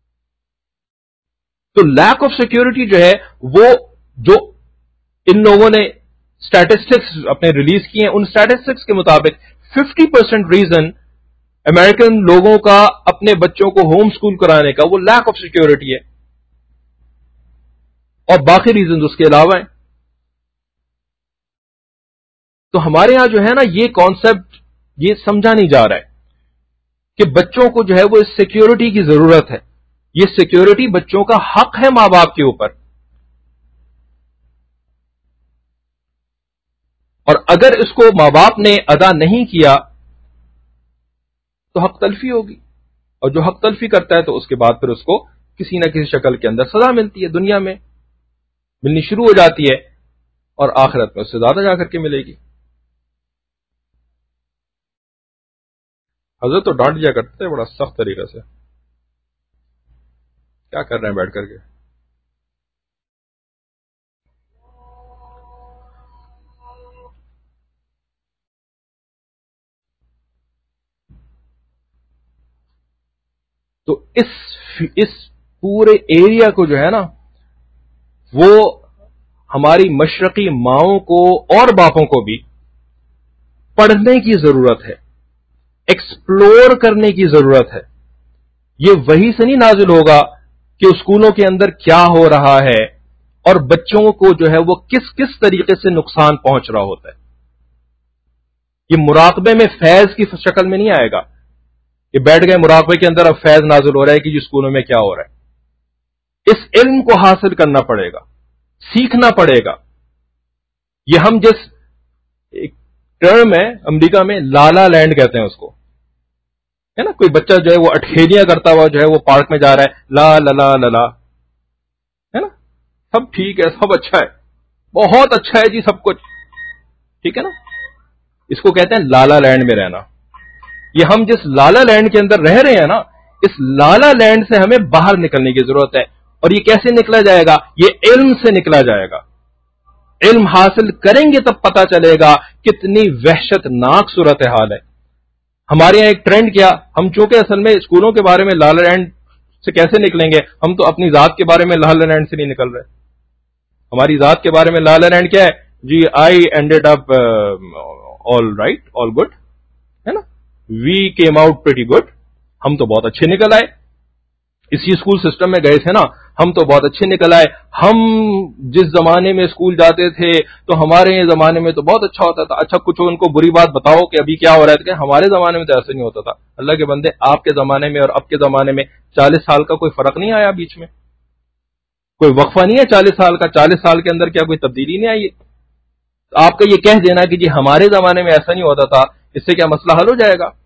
Speaker 1: تو لیک آف سیکیورٹی جو ہے وہ جو ان لوگوں نے اسٹیٹسٹکس اپنے ریلیز کیے ہیں، ان اسٹیٹسٹکس کے مطابق ففٹی پرسینٹ ریزن امریکن لوگوں کا اپنے بچوں کو ہوم اسکول کرانے کا وہ لیک آف سیکیورٹی ہے، اور باقی ریزنز اس کے علاوہ ہیں. تو ہمارے ہاں جو ہے نا یہ کانسیپٹ یہ سمجھا نہیں جا رہا ہے کہ بچوں کو جو ہے وہ اس سیکیورٹی کی ضرورت ہے. یہ سیکیورٹی بچوں کا حق ہے ماں باپ کے اوپر, اور اگر اس کو ماں باپ نے ادا نہیں کیا تو حق تلفی ہوگی, اور جو حق تلفی کرتا ہے تو اس کے بعد پھر اس کو کسی نہ کسی شکل کے اندر سزا ملتی ہے, دنیا میں ملنی شروع ہو جاتی ہے, اور آخرت میں اس سے زیادہ جا کر کے ملے گی. حضرت تو ڈانٹ دیا کرتے ہیں بڑا سخت طریقے سے. کیا کر رہے ہیں بیٹھ کر کے؟ تو اس اس پورے ایریا کو جو ہے نا وہ ہماری مشرقی ماؤں کو اور باپوں کو بھی پڑھنے کی ضرورت ہے, ایکسپلور کرنے کی ضرورت ہے. یہ وہی سے نہیں نازل ہوگا کہ اسکولوں کے اندر کیا ہو رہا ہے اور بچوں کو جو ہے وہ کس کس طریقے سے نقصان پہنچ رہا ہوتا ہے. یہ مراقبے میں فیض کی شکل میں نہیں آئے گا کہ بیٹھ گئے مراقبے کے اندر اب فیض نازل ہو رہا ہے کہ جی اسکولوں میں کیا ہو رہا ہے. اس علم کو حاصل کرنا پڑے گا, سیکھنا پڑے گا. یہ ہم جس ایک ٹرم ہے امریکہ میں لالا لینڈ کہتے ہیں اس کو, ہے نا, کوئی بچہ جو ہے وہ اٹھیلیاں کرتا ہوا جو ہے وہ پارک میں جا رہا ہے, لا لا لا لا, ہے نا, سب ٹھیک ہے, سب اچھا ہے, بہت اچھا ہے جی سب کچھ ٹھیک ہے نا. اس کو کہتے ہیں لالا لینڈ میں رہنا. یہ ہم جس لالا لینڈ کے اندر رہ رہے ہیں نا, اس لالا لینڈ سے ہمیں باہر نکلنے کی ضرورت ہے. اور یہ کیسے نکلا جائے گا؟ یہ علم سے نکلا جائے گا. علم حاصل کریں گے تب پتا چلے گا کتنی وحشت ناک صورتحال ہے. ہمارے یہاں ایک ٹرینڈ کیا, ہم چونکہ اصل میں اسکولوں کے بارے میں لالا لینڈ سے کیسے نکلیں گے, ہم تو اپنی ذات کے بارے میں لالا لینڈ سے نہیں نکل رہے. ہماری ذات کے بارے میں لالا لینڈ کیا ہے جی؟ I ended up all right, all good, ہے نا, we came out pretty good, ہم تو بہت اچھے نکل آئے. اسی اسکول سسٹم میں گئے تھے نا, ہم تو بہت اچھے نکل آئے. ہم جس زمانے میں اسکول جاتے تھے تو ہمارے زمانے میں تو بہت اچھا ہوتا تھا. اچھا کچھ ان کو بری بات بتاؤ کہ ابھی کیا ہو رہا ہے, کہ ہمارے زمانے میں تو ایسا نہیں ہوتا تھا. اللہ کے بندے, آپ کے زمانے میں اور اب کے زمانے میں چالیس سال کا کوئی فرق نہیں آیا, بیچ میں کوئی وقفہ نہیں ہے چالیس سال کا. چالیس سال کے اندر کیا کوئی تبدیلی نہیں آئی؟ آپ کا یہ کہہ دینا کہ جی ہمارے زمانے میں ایسا نہیں ہوتا تھا, اس سے کیا مسئلہ حل ہو جائے گا؟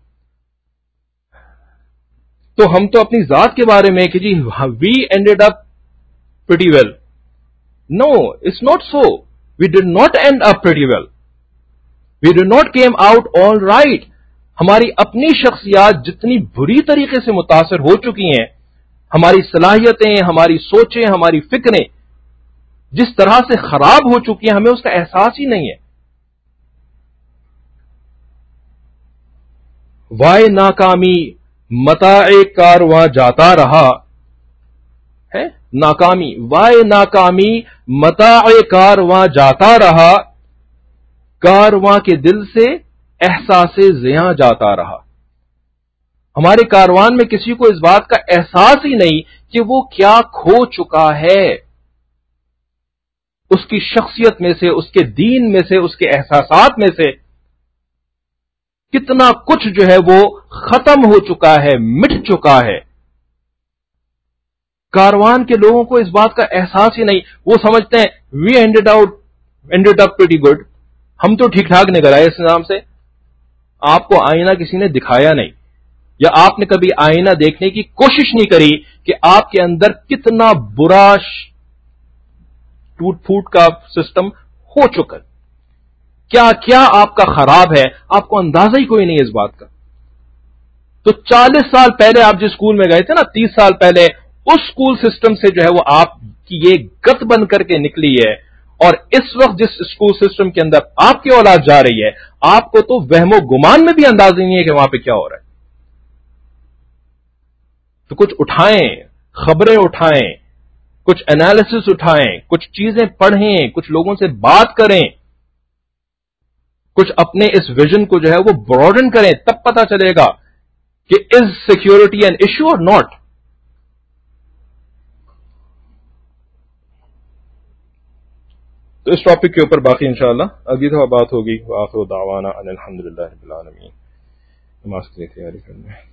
Speaker 1: تو ہم تو اپنی ذات کے بارے میں کہ جی we ended up pretty well. No, it's not so. We did not end up pretty well. We did not come out all right. ہماری اپنی شخصیات جتنی بری طریقے سے متاثر ہو چکی ہیں, ہماری صلاحیتیں, ہماری سوچیں, ہماری فکریں جس طرح سے خراب ہو چکی ہیں, ہمیں اس کا احساس ہی نہیں ہے. وائے ناکامی متاع کارواں جاتا رہا ہے, ناکامی, وائے ناکامی متاع کارواں جاتا رہا, کارواں کے دل سے احساس زیاں جاتا رہا. ہمارے کاروان میں کسی کو اس بات کا احساس ہی نہیں کہ وہ کیا کھو چکا ہے. اس کی شخصیت میں سے, اس کے دین میں سے, اس کے احساسات میں سے کتنا کچھ جو ہے وہ ختم ہو چکا ہے, مٹ چکا ہے. کاروان کے لوگوں کو اس بات کا احساس ہی نہیں. وہ سمجھتے ہیں we ended out ended up pretty good, ہم تو ٹھیک ٹھاک نکل آئے اس نظام سے. آپ کو آئینہ کسی نے دکھایا نہیں, یا آپ نے کبھی آئینہ دیکھنے کی کوشش نہیں کری کہ آپ کے اندر کتنا برا ٹوٹ پھوٹ کا سسٹم ہو چکا, کیا کیا آپ کا خراب ہے, آپ کو اندازہ ہی کوئی نہیں اس بات کا. تو چالیس سال پہلے آپ جس اسکول میں گئے تھے نا, تیس سال پہلے, اس اسکول سسٹم سے جو ہے وہ آپ کی یہ گت بن کر کے نکلی ہے. اور اس وقت جس اسکول سسٹم کے اندر آپ کی اولاد جا رہی ہے, آپ کو تو وہم و گمان میں بھی اندازہ نہیں ہے کہ وہاں پہ کیا ہو رہا ہے. تو کچھ اٹھائیں, خبریں اٹھائیں, کچھ انالیسس اٹھائیں, کچھ چیزیں پڑھیں, کچھ لوگوں سے بات کریں, کچھ اپنے اس ویژن کو جو ہے وہ براڈن کریں, تب پتا چلے گا کہ is security an issue or not. تو اس ٹاپک کے اوپر باقی انشاءاللہ اگلی دفعہ بات ہوگی. وآخر دعوانا ان الحمدللہ رب العالمین. نماز کی تیاری کرنا ہے.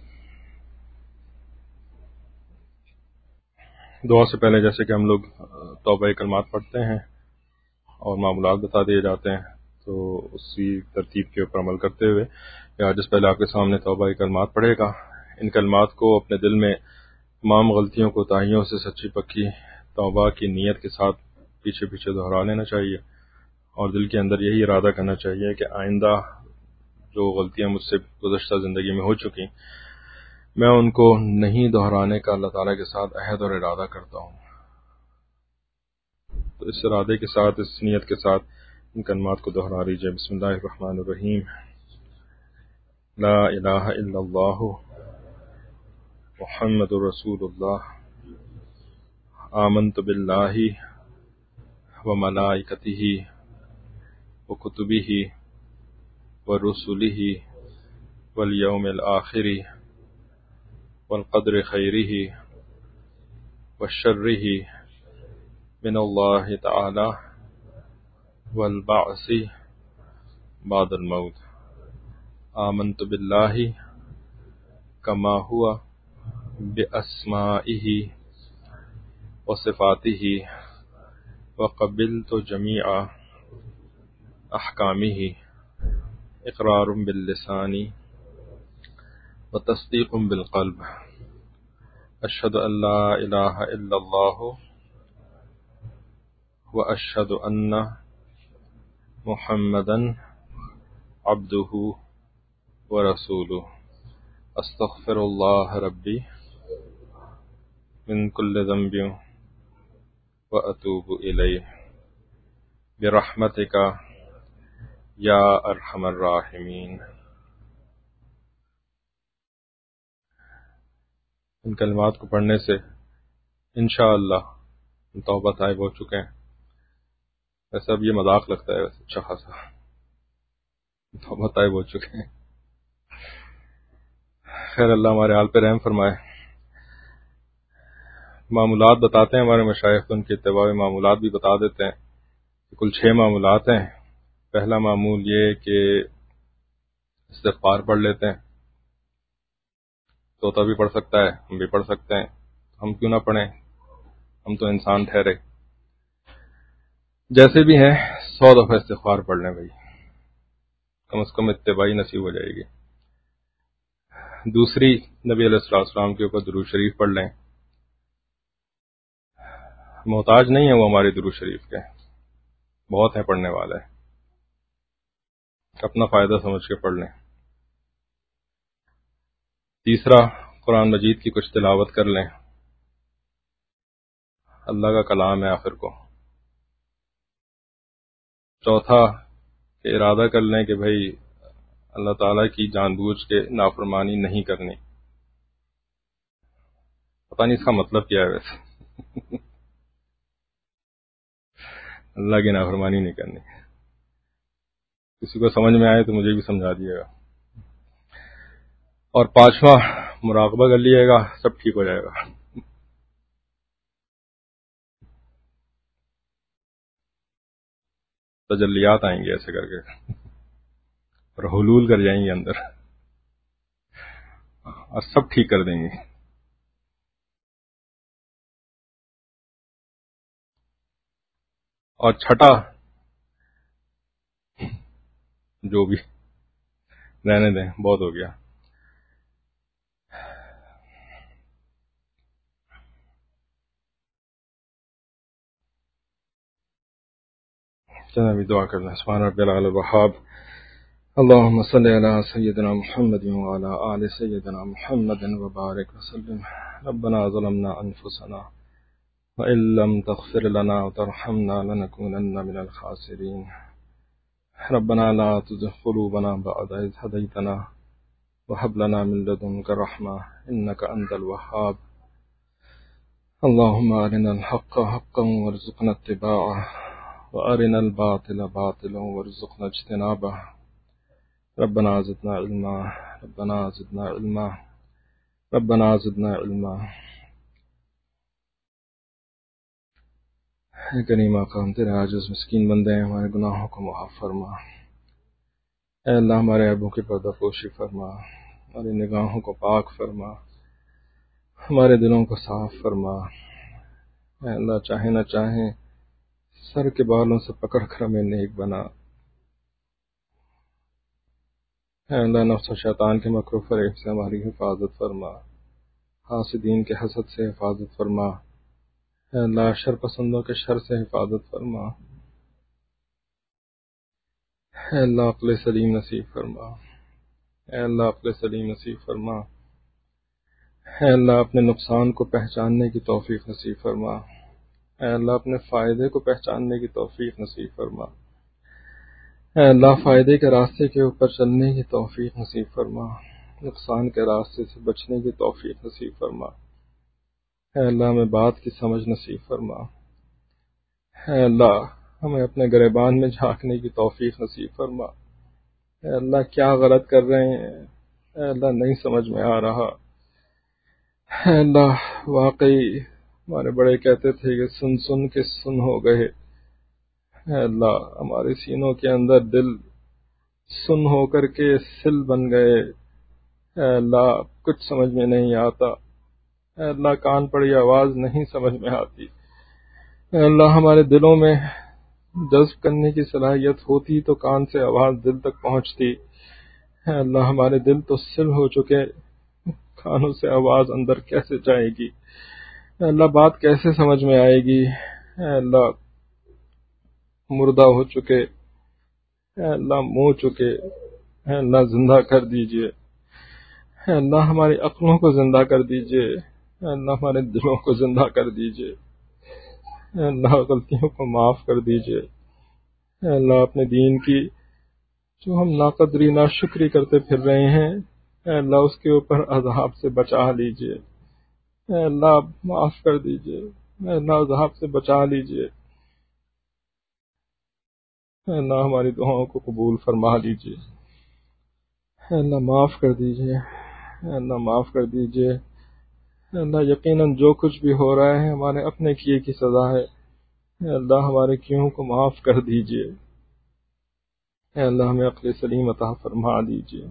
Speaker 1: دعا سے پہلے جیسے کہ ہم لوگ توبہ کلمات پڑھتے ہیں اور معمولات بتا دیے جاتے ہیں، تو اسی ترتیب کے اوپر عمل کرتے ہوئے یا جس پہلے آپ کے سامنے توبہ کلمات پڑھے گا، ان کلمات کو اپنے دل میں تمام غلطیوں کو تاہیوں سے سچی پکی توبہ کی نیت کے ساتھ پیچھے پیچھے دہرا لینا چاہیے، اور دل کے اندر یہی ارادہ کرنا چاہیے کہ آئندہ جو غلطیاں مجھ سے گزشتہ زندگی میں ہو چکی میں ان کو نہیں دہرانے کا اللہ تعالیٰ کے ساتھ عہد اور ارادہ کرتا ہوں. تو اس ارادے کے ساتھ، اس نیت کے ساتھ ان کلمات کو دہرا لیجیے. بسم اللہ الرحمن الرحیم. لا الہ الا اللہ محمد رسول اللہ. آمنت باللہ وملائکتہ وکتبہ ورسلہ والیوم الآخر والقدر خیرہ وشرہ من اللہ تعالی والبعث بعد الموت. آمنت باللہ کما ہوا باسمائہ وصفاتہ وقبلت جمیع احکامہ اقرار باللسان وتصدیق بالقلب. اشہد ان لا الہ الا اللہ واشہد ان محمدا عبدہ ورسولہ. استغفر اللہ ربی من کل ذنب واتوب الیہ برحمتک یا ارحم الراحمین. ان کلمات کو پڑھنے سے انشاءاللہ توبہ طائب ہو چکے ہیں. ویسے اب یہ مذاق لگتا ہے، ویسے اچھا خاصا توبہ طائب ہو چکے ہیں. خیر اللہ ہمارے حال پہ رحم فرمائے. معمولات بتاتے ہیں ہمارے مشائخ، ان کے اتباع معمولات بھی بتا دیتے ہیں. کل چھ معمولات ہیں. پہلا معمول یہ کہ استغفار پڑھ لیتے ہیں. طوطا بھی پڑھ سکتا ہے، ہم بھی پڑھ سکتے ہیں، ہم کیوں نہ پڑھیں؟ ہم تو انسان ٹھہرے. جیسے بھی ہیں سو دفعہ استغفار پڑھ لیں بھائی، کم از کم اتباعی نصیب ہو جائے گی. دوسری، نبی علیہ الصلوۃ والسلام کے اوپر درود شریف پڑھ لیں. محتاج نہیں ہے وہ ہمارے درود شریف کے، بہت ہیں پڑھنے والے، اپنا فائدہ سمجھ کے پڑھ لیں. تیسرا، قرآن مجید کی کچھ تلاوت کر لیں، اللہ کا کلام ہے آخر کو. چوتھا کہ ارادہ کر لیں کہ بھائی اللہ تعالیٰ کی جان بوجھ کے نافرمانی نہیں کرنی. پتہ نہیں اس کا مطلب کیا ہے ویسے اللہ کی نافرمانی نہیں کرنی. کسی کو سمجھ میں آئے تو مجھے بھی سمجھا دیے گا. اور پانچواں، مراقبہ کر لیے گا، سب ٹھیک ہو جائے گا. تجلیات آئیں گے ایسے کر کے اور حلول کر جائیں گے اندر اور سب ٹھیک کر دیں گے. اور چھٹا، جو بھی رہنے دیں، بہت ہو گیا. چلیں ابھی دعا کر لیں. سبحان ربی العلی الوہاب. اللهم صل على سيدنا محمد وعلى آل سيدنا محمد وبارك وسلم. ربنا ظلمنا أنفسنا وإن لم تغفر لنا وترحمنا لنكونن من الخاسرين. ربنا لا تزغ قلوبنا بعد إذ هديتنا وهب لنا من لدنك رحمة إنك أنت الوهاب. اللهم أرنا الحق حقا وارزقنا اتباعه وأرنا الباطل باطلا وارزقنا اجتنابه. ربنا زدنا علما ربنا زدنا علما ربنا زدنا علما. اے کریم آقا، ہم تیرے عاجز مسکین بندے ہیں، ہمارے گناہوں کو معاف فرما۔ اے اللہ ہمارے عیبوں کی پردہ پوشی فرما، ہماری نگاہوں کو پاک فرما، ہمارے دلوں کو صاف فرما۔ اے اللہ چاہے نہ چاہیں سر کے بالوں سے پکڑ کر ہمیں نیک بنا۔ اے اللہ نفس و شیطان کے مکر و فریب سے ہماری حفاظت فرما، حاسدین کے حسد سے حفاظت فرما۔ اے اللہ شر پسندوں کے شر سے حفاظت فرما۔ اے اللہ عقل سلیم نصیب فرما۔ اے اللہ عقل سلیم نصیب فرما۔ اے اللہ اپنے نقصان کو پہچاننے کی توفیق نصیب فرما۔ اے اللہ اپنے فائدے کو پہچاننے کی توفیق نصیب فرما۔ اے اللہ فائدے کے راستے کے اوپر چلنے کی توفیق نصیب فرما، نقصان کے راستے سے بچنے کی توفیق نصیب فرما۔ اے اللہ ہمیں بات کی سمجھ نصیب فرما۔ اے اللہ ہمیں اپنے گریبان میں جھانکنے کی توفیق نصیب فرما۔ اے اللہ کیا غلط کر رہے ہیں، اے اللہ نہیں سمجھ میں آ رہا۔ اے اللہ واقعی ہمارے بڑے کہتے تھے کہ سن سن کے سن ہو گئے۔ اے اللہ ہمارے سینوں کے اندر دل سن ہو کر کے سل بن گئے۔ اے اللہ کچھ سمجھ میں نہیں آتا۔ اے اللہ کان پڑی آواز نہیں سمجھ میں آتی۔ اے اللہ ہمارے دلوں میں جذب کرنے کی صلاحیت ہوتی تو کان سے آواز دل تک پہنچتی۔ اے اللہ ہمارے دل تو سل ہو چکے، کانوں سے آواز اندر کیسے جائے گی؟ اے اللہ بات کیسے سمجھ میں آئے گی؟ اے اللہ مردہ ہو چکے، اے اللہ مو چکے، اے اللہ زندہ کر دیجئے۔ اے اللہ ہماری عقلوں کو زندہ کر دیجئے۔ اے اللہ ہمارے دلوں کو زندہ کر دیجئے۔ اے اللہ غلطیوں کو معاف کر دیجئے۔ اے اللہ اپنے دین کی جو ہم ناقدری ناشکری کرتے پھر رہے ہیں، اے اللہ اس کے اوپر عذاب سے بچا لیجئے۔ اے اللہ معاف کر دیجئے۔ اے اللہ عذاب سے بچا لیجئے۔ اے اللہ ہماری دعاؤں کو قبول فرما لیجئے۔ اے اللہ معاف کر دیجئے۔ اے اللہ معاف کر دیجئے۔ اے اللہ یقیناً جو کچھ بھی ہو رہا ہے ہمارے اپنے کیے کی سزا ہے۔ اے اللہ ہمارے کیوں کو معاف کر دیجئے۔ اے اللہ ہمیں عقل سلیم عطا فرما دیجئے۔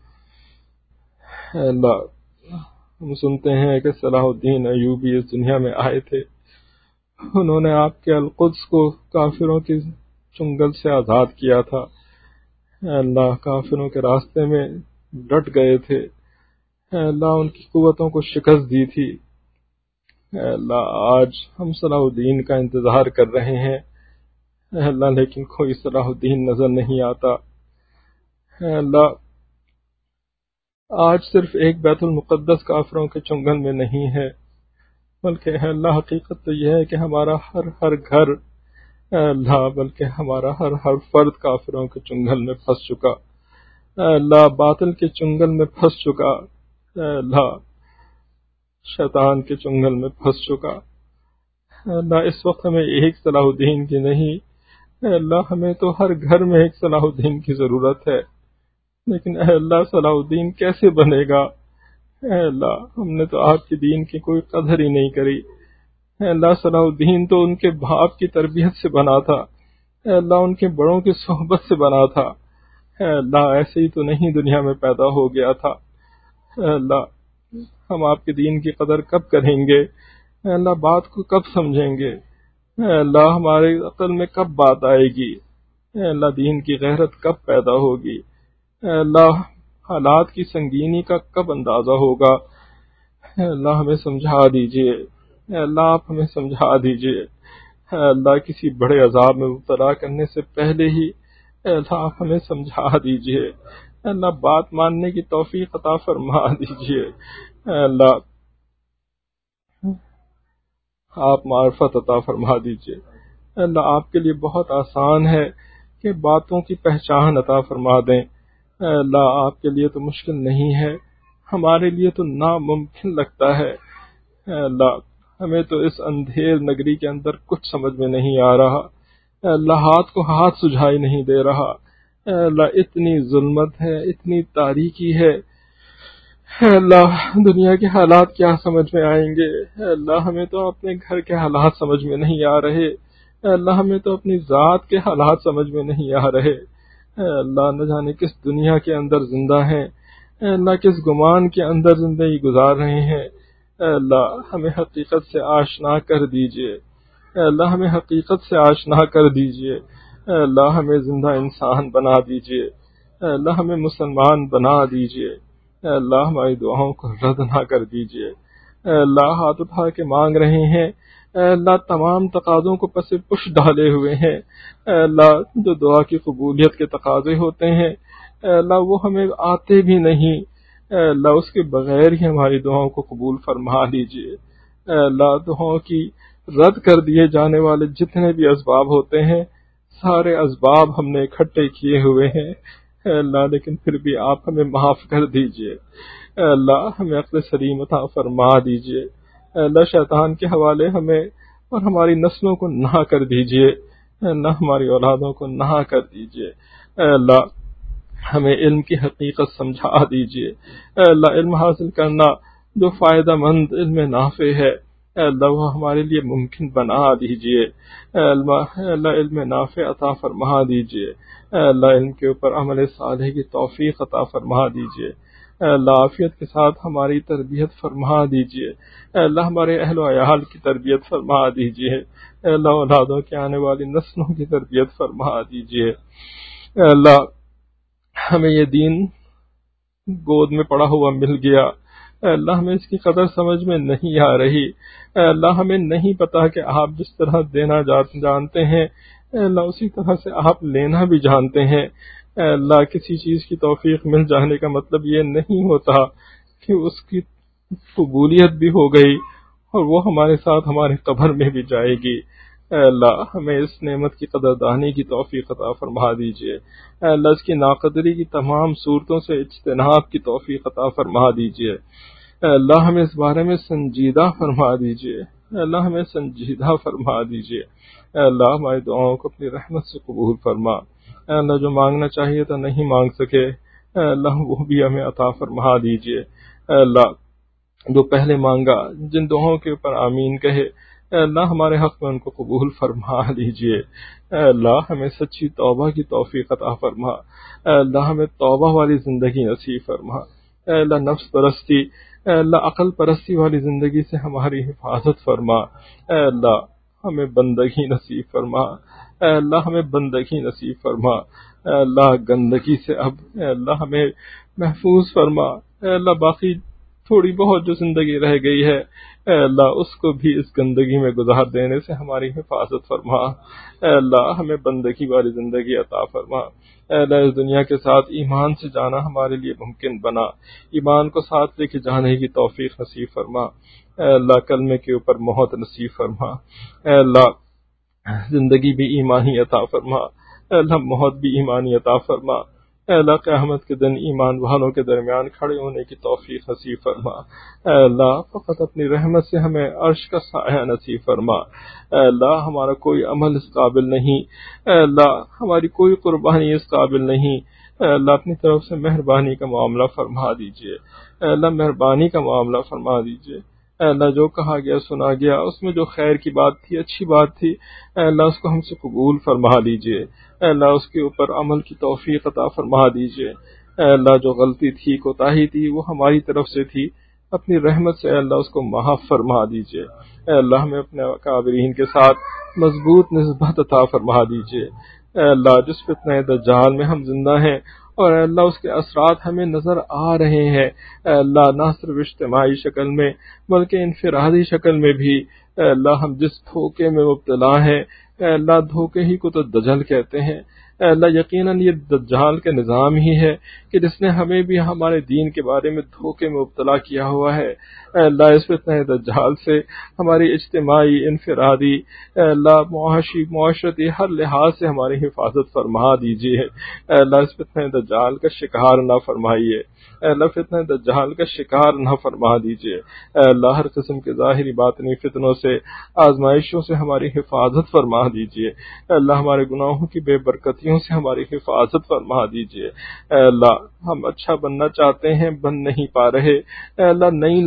Speaker 1: اے اللہ ہم سنتے ہیں کہ صلاح الدین ایوبی اس دنیا میں آئے تھے، انہوں نے آپ کے القدس کو کافروں کی چنگل سے آزاد کیا تھا۔ اے اللہ کافروں کے راستے میں ڈٹ گئے تھے، اے اللہ ان کی قوتوں کو شکست دی تھی۔ اے اللہ آج ہم صلاح الدین کا انتظار کر رہے ہیں، اے اللہ لیکن کوئی صلاح الدین نظر نہیں آتا۔ اے اللہ آج صرف ایک بیت المقدس کافروں کے چنگل میں نہیں ہے، بلکہ اے اللہ حقیقت تو یہ ہے کہ ہمارا ہر ہر گھر، اے اللہ بلکہ ہمارا ہر ہر فرد کافروں کے چنگل میں پھنس چکا، اے اللہ باطل کے چنگل میں پھنس چکا، اے اللہ شیطان کے چنگل میں پھنس چکا۔ اے اللہ اس وقت ہمیں ایک صلاح الدین کی نہیں، اے اللہ ہمیں تو ہر گھر میں ایک صلاح الدین کی ضرورت ہے، لیکن اے اللہ صلاح الدین کیسے بنے گا؟ اے اللہ ہم نے تو آپ کے دین کی کوئی قدر ہی نہیں کری۔ اے اللہ صلاح الدین تو ان کے باپ کی تربیت سے بنا تھا، اے اللہ ان کے بڑوں کی صحبت سے بنا تھا، اے اللہ ایسے ہی تو نہیں دنیا میں پیدا ہو گیا تھا۔ اے اللہ ہم آپ کے دین کی قدر کب کریں گے؟ اے اللہ بات کو کب سمجھیں گے؟ اے اللہ ہمارے عقل میں کب بات آئے گی؟ اے اللہ دین کی غیرت کب پیدا ہوگی؟ اے اللہ حالات کی سنگینی کا کب اندازہ ہوگا؟ اے اللہ ہمیں سمجھا دیجئے۔ اے اللہ آپ ہمیں سمجھا دیجئے۔ اے اللہ کسی بڑے عذاب میں مبتلا کرنے سے پہلے ہی اے اللہ آپ ہمیں سمجھا دیجئے۔ اے اللہ بات ماننے کی توفیق عطا فرما دیجئے۔ اے اللہ آپ معرفت عطا فرما دیجئے۔ اے اللہ آپ کے لیے بہت آسان ہے کہ باتوں کی پہچان عطا فرما دیں۔ اے اللہ آپ کے لیے تو مشکل نہیں ہے، ہمارے لیے تو ناممکن لگتا ہے۔ اے اللہ ہمیں تو اس اندھیر نگری کے اندر کچھ سمجھ میں نہیں آ رہا، اے اللہ ہاتھ کو ہاتھ سجھائی نہیں دے رہا۔ اے اللہ اتنی ظلمت ہے، اتنی تاریکی ہے، اے اللہ دنیا کے حالات کیا سمجھ میں آئیں گے؟ اے اللہ ہمیں تو اپنے گھر کے حالات سمجھ میں نہیں آ رہے، اے اللہ ہمیں تو اپنی ذات کے حالات سمجھ میں نہیں آ رہے، اے اللہ نہ جانے کس دنیا کے اندر زندہ ہیں، اے اللہ کس گمان کے اندر زندگی گزار رہے ہیں، اے اللہ ہمیں حقیقت سے آشنا کر دیجئے، اے اللہ ہمیں حقیقت سے آشنا کر دیجئے، اے اللہ ہمیں زندہ انسان بنا دیجئے، اے اللہ ہمیں مسلمان بنا دیجئے، اے اللہ ہماری دعاؤں کو رد نہ کر دیجئے، اے اللہ ہاتھ اٹھا کے مانگ رہے ہیں، اے اللہ تمام تقاضوں کو پس پش ڈالے ہوئے ہیں، اے اللہ جو دعا کی قبولیت کے تقاضے ہوتے ہیں اے اللہ وہ ہمیں آتے بھی نہیں، اے اللہ اس کے بغیر ہی ہماری دعاؤں کو قبول فرما لیجئے، اے اللہ دعاؤں کی رد کر دیے جانے والے جتنے بھی اسباب ہوتے ہیں سارے اسباب ہم نے اکٹھے کیے ہوئے ہیں، اے اللہ لیکن پھر بھی آپ ہمیں معاف کر دیجئے، اے اللہ ہمیں عقل سلیم عطا فرما دیجئے، اے اللہ شیطان کے حوالے ہمیں اور ہماری نسلوں کو نہ کر دیجئے، اے اللہ ہماری اولادوں کو نہ کر دیجئے، اے اللہ ہمیں علم کی حقیقت سمجھا دیجئے، اے اللہ علم حاصل کرنا جو فائدہ مند علم نافع ہے اے اللہ وہ ہمارے لیے ممکن بنا دیجئے، اے اللہ اے اللہ علم نافع عطا فرما دیجئے، اے اللہ علم کے اوپر عمل صالح کی توفیق عطا فرما دیجئے، اے اللہ عافیت کے ساتھ ہماری تربیت فرما دیجئے، اے اللہ ہمارے اہل و عیال کی تربیت فرما دیجئے، اے اللہ اولادوں کے آنے والی نسلوں کی تربیت فرما دیجئے، اے اللہ ہمیں یہ دین گود میں پڑا ہوا مل گیا، اے اللہ ہمیں اس کی قدر سمجھ میں نہیں آ رہی، اے اللہ ہمیں نہیں پتا کہ آپ جس طرح دینا جانتے ہیں اے اللہ اسی طرح سے آپ لینا بھی جانتے ہیں، اے اللہ کسی چیز کی توفیق مل جانے کا مطلب یہ نہیں ہوتا کہ اس کی قبولیت بھی ہو گئی اور وہ ہمارے ساتھ ہمارے قبر میں بھی جائے گی، اے اللہ ہمیں اس نعمت کی قدردانی کی توفیق عطا فرما دیجئے، اے اللہ اس کی ناقدری کی تمام صورتوں سے اجتناب کی توفیق عطا فرما دیجئے، اے اللہ ہمیں اس بارے میں سنجیدہ فرما دیجئے، اے اللہ ہمیں سنجیدہ فرما دیجئے، اے اللہ ہماری دعاؤں کو اپنی رحمت سے قبول فرما، اے اللہ جو مانگنا چاہیے تو نہیں مانگ سکے اے اللہ وہ بھی ہمیں عطا فرما دیجئے، اے اللہ جو پہلے مانگا جن دعاؤں کے اوپر آمین کہے اے اللہ ہمارے حق میں ان کو قبول فرما لیجئے، اے اللہ ہمیں سچی توبہ کی توفیق عطا فرما، اے اللہ ہمیں توبہ والی زندگی نصیب فرما، اے اللہ نفس پرستی اے اللہ عقل پرستی والی زندگی سے ہماری حفاظت فرما، اے اللہ ہمیں بندگی نصیب فرما، اے اللہ ہمیں بندگی نصیب فرما، اے اللہ گندگی سے اب اے اللہ ہمیں محفوظ فرما، اے اللہ باقی تھوڑی بہت جو زندگی رہ گئی ہے اے اللہ اس کو بھی اس گندگی میں گزار دینے سے ہماری حفاظت فرما، اے اللہ ہمیں بندگی والی زندگی عطا فرما، اے اللہ اس دنیا کے ساتھ ایمان سے جانا ہمارے لیے ممکن بنا، ایمان کو ساتھ لے کے جانے کی توفیق نصیب فرما، اے اللہ کلمے کے اوپر موت نصیب فرما، اے اللہ زندگی بھی ایمانی عطا فرما، اے اللہ موت بھی ایمانی عطا فرما، اے اللہ قیامت کے دن ایمان والوں کے درمیان کھڑے ہونے کی توفیق نصیب فرما، اے اللہ فقط اپنی رحمت سے ہمیں عرش کا سایہ نصیب فرما، اے اللہ ہمارا کوئی عمل اس قابل نہیں، اے اللہ ہماری کوئی قربانی اس قابل نہیں، اے اللہ اپنی طرف سے مہربانی کا معاملہ فرما دیجئے، اے اللہ مہربانی کا معاملہ فرما دیجئے، اے اللہ جو کہا گیا سنا گیا اس میں جو خیر کی بات تھی اچھی بات تھی اے اللہ اس کو ہم سے قبول فرما لیجئے، اے اللہ اس کے اوپر عمل کی توفیق عطا فرما دیجئے، اے اللہ جو غلطی تھی کوتاہی تھی وہ ہماری طرف سے تھی، اپنی رحمت سے اے اللہ اس کو معاف فرما دیجئے، اے اللہ ہمیں اپنے اکابرین کے ساتھ مضبوط نسبت عطا فرما دیجئے، اے اللہ جس فتنہ دجال میں ہم زندہ ہیں اور اے اللہ اس کے اثرات ہمیں نظر آ رہے ہیں، اے اللہ نہ صرف اجتماعی شکل میں بلکہ انفرادی شکل میں بھی، اے اللہ ہم جس دھوکے میں مبتلا ہیں اے اللہ دھوکے ہی کو تو دجل کہتے ہیں، اے اللہ یقیناً یہ دجال کا نظام ہی ہے کہ جس نے ہمیں بھی ہمارے دین کے بارے میں دھوکے میں مبتلا کیا ہوا ہے، اے اللہ اس فتنہ دجال سے ہماری اجتماعی انفرادی اے اللہ معاشی معاشرتی ہر لحاظ سے ہماری حفاظت فرما دیجیے، اے اللہ اس فتنہ دجال کا شکار نہ فرمائیے، اے اللہ فتنہ دجال کا شکار نہ فرما دیجیے، اے اللہ ہر قسم کے ظاہری باطنی فتنوں سے آزمائشوں سے ہماری حفاظت فرما دیجیے، اے اللہ ہمارے گناہوں کی بے برکتیوں سے ہماری حفاظت فرما دیجیے، اے اللہ ہم اچھا بننا چاہتے ہیں بن نہیں پا رہے، اے اللہ نہیں لگ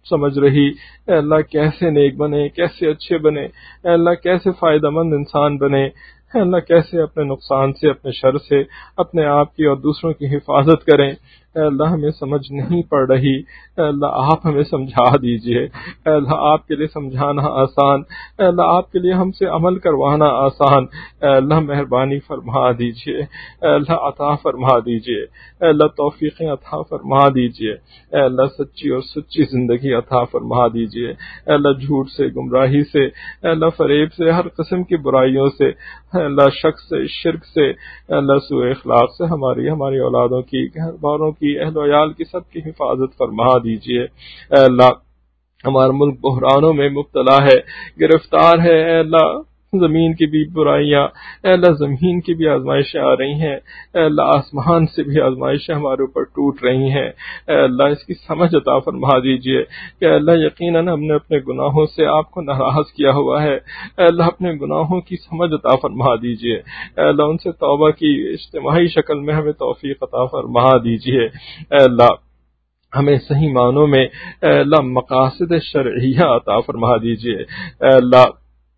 Speaker 1: سمجھ رہی اے اللہ کیسے نیک بنے، کیسے اچھے بنے، اے اللہ کیسے فائدہ مند انسان بنے، اے اللہ کیسے اپنے نقصان سے، اپنے شر سے اپنے آپ کی اور دوسروں کی حفاظت کریں۔ اے اللہ ہمیں سمجھ نہیں پڑ رہی، اے اللہ آپ ہمیں سمجھا دیجئے، اے اللہ آپ کے لیے سمجھانا آسان، اے اللہ آپ کے لیے ہم سے عمل کروانا آسان، اے اللہ مہربانی فرما دیجئے، اے اللہ عطا فرما دیجئے، اے اللہ توفیقیں عطا فرما دیجئے، اے اللہ سچی اور سچی زندگی عطا فرما دیجئے، اے اللہ جھوٹ سے، گمراہی سے، اے اللہ فریب سے، ہر قسم کی برائیوں سے، اے اللہ شک سے، شرک سے، اے اللہ سوء اخلاق سے ہماری ہماری اولادوں کی، گھر والوں کی، اہل و عیال کی سب کی حفاظت فرما دیجئے۔ اے اللہ ہمارا ملک بحرانوں میں مبتلا ہے، گرفتار ہے، اے اللہ زمین کی بھی برائیاں، اے اللہ زمین کی بھی آزمائشیں آ رہی ہیں، اے اللہ آسمان سے بھی آزمائشیں ہمارے اوپر ٹوٹ رہی ہیں، اے اللہ اس کی سمجھ عطا فرما دیجئے کہ اللہ یقیناً ہم نے اپنے گناہوں سے آپ کو ناراض کیا ہوا ہے، اے اللہ اپنے گناہوں کی سمجھ عطا فرما دیجئے، اے اللہ ان سے توبہ کی اجتماعی شکل میں ہمیں توفیق عطا فرما دیجئے، اے اللہ ہمیں صحیح معنوں میں اے اللہ مقاصد شرعیہ عطا فرما دیجئے، اے اللہ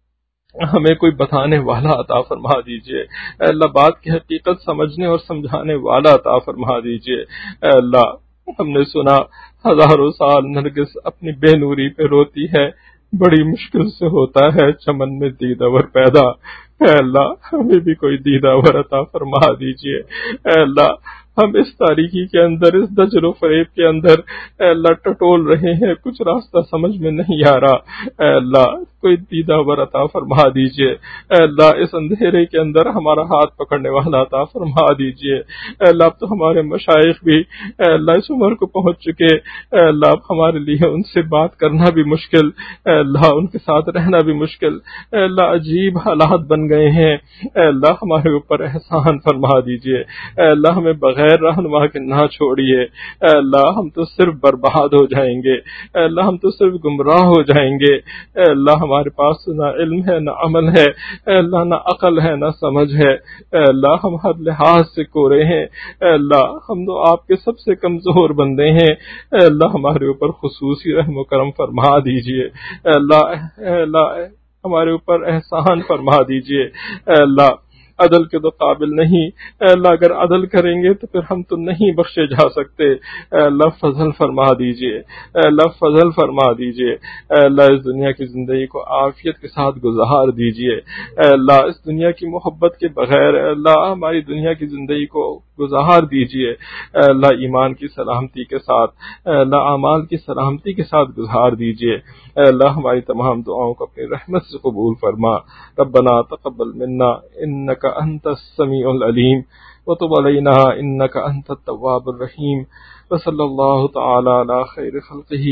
Speaker 1: ہمیں کوئی بتانے والا عطا فرما دیجئے، اے اللہ بات کی حقیقت سمجھنے اور سمجھانے والا عطا فرما دیجئے، اے اللہ ہم نے سنا ہزاروں سال نرگس اپنی بے نوری پہ روتی ہے، بڑی مشکل سے ہوتا ہے چمن میں دیدور پیدا، اے اللہ ہمیں بھی کوئی دیدور عطا فرما دیجئے، اے اللہ ہم اس تاریکی کے اندر، اس دجل و فریب کے اندر اے اللہ ٹٹول رہے ہیں، کچھ راستہ سمجھ میں نہیں آ رہا، اے اللہ کوئی دیدہ عطا فرما دیجئے، اے اللہ اس اندھیرے کے اندر ہمارا ہاتھ پکڑنے والا عطا فرما دیجئے، اے اللہ اب تو ہمارے مشائخ بھی اے اللہ اس عمر کو پہنچ چکے، اے اللہ اب ہمارے لیے ان سے بات کرنا بھی مشکل، اے اللہ ان کے ساتھ رہنا بھی مشکل، اے اللہ عجیب حالات بن گئے ہیں، اے اللہ ہمارے اوپر احسان فرما دیجئے، اے اللہ ہمیں بغیر رہنما کے نہ چھوڑیے، اے اللہ ہم تو صرف برباد ہو جائیں گے، اے اللہ ہم تو صرف گمراہ ہو جائیں گے، اے اللہ ہمارے پاس نہ علم ہے، نہ عمل ہے، اے اللہ نہ عقل ہے، نہ سمجھ ہے، اے اللہ ہم ہر لحاظ سے کورے ہیں، اے اللہ ہم تو آپ کے سب سے کمزور بندے ہیں، اے اللہ ہمارے اوپر خصوصی رحم و کرم فرما دیجئے، اے اللہ اے اللہ ہمارے اوپر احسان فرما دیجئے، اے اللہ عدل کے تو قابل نہیں، اے اللہ اگر عدل کریں گے تو پھر ہم تو نہیں بخشے جا سکتے، اے اللہ فضل فرما دیجئے، اے اللہ فضل فرما دیجئے، اے اللہ اس دنیا کی زندگی کو عافیت کے ساتھ گزار دیجئے، اے اللہ اس دنیا کی محبت کے بغیر اے اللہ ہماری دنیا کی زندگی کو گزار دیجئے، اے اللہ ایمان کی سلامتی کے ساتھ، اے اللہ اعمال کی سلامتی کے ساتھ گزار دیجئے، اے اللہ ہماری تمام دعاؤں کو اپنی رحمت سے قبول فرما، ربنا تقبل منا انک انت السمیع العلیم وتب علینا انک انت التواب الرحیم، وصلی اللہ تعالی علی خیر خلقہ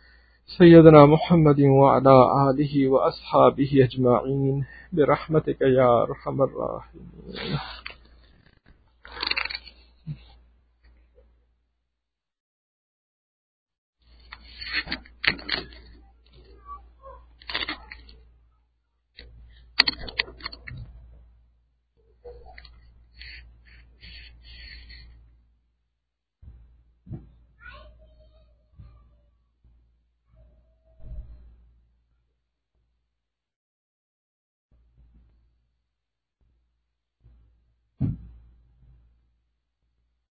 Speaker 1: سیدنا محمد وعلی آلہ واصحابہ اجمعین برحمتک یا ارحم الراحمین۔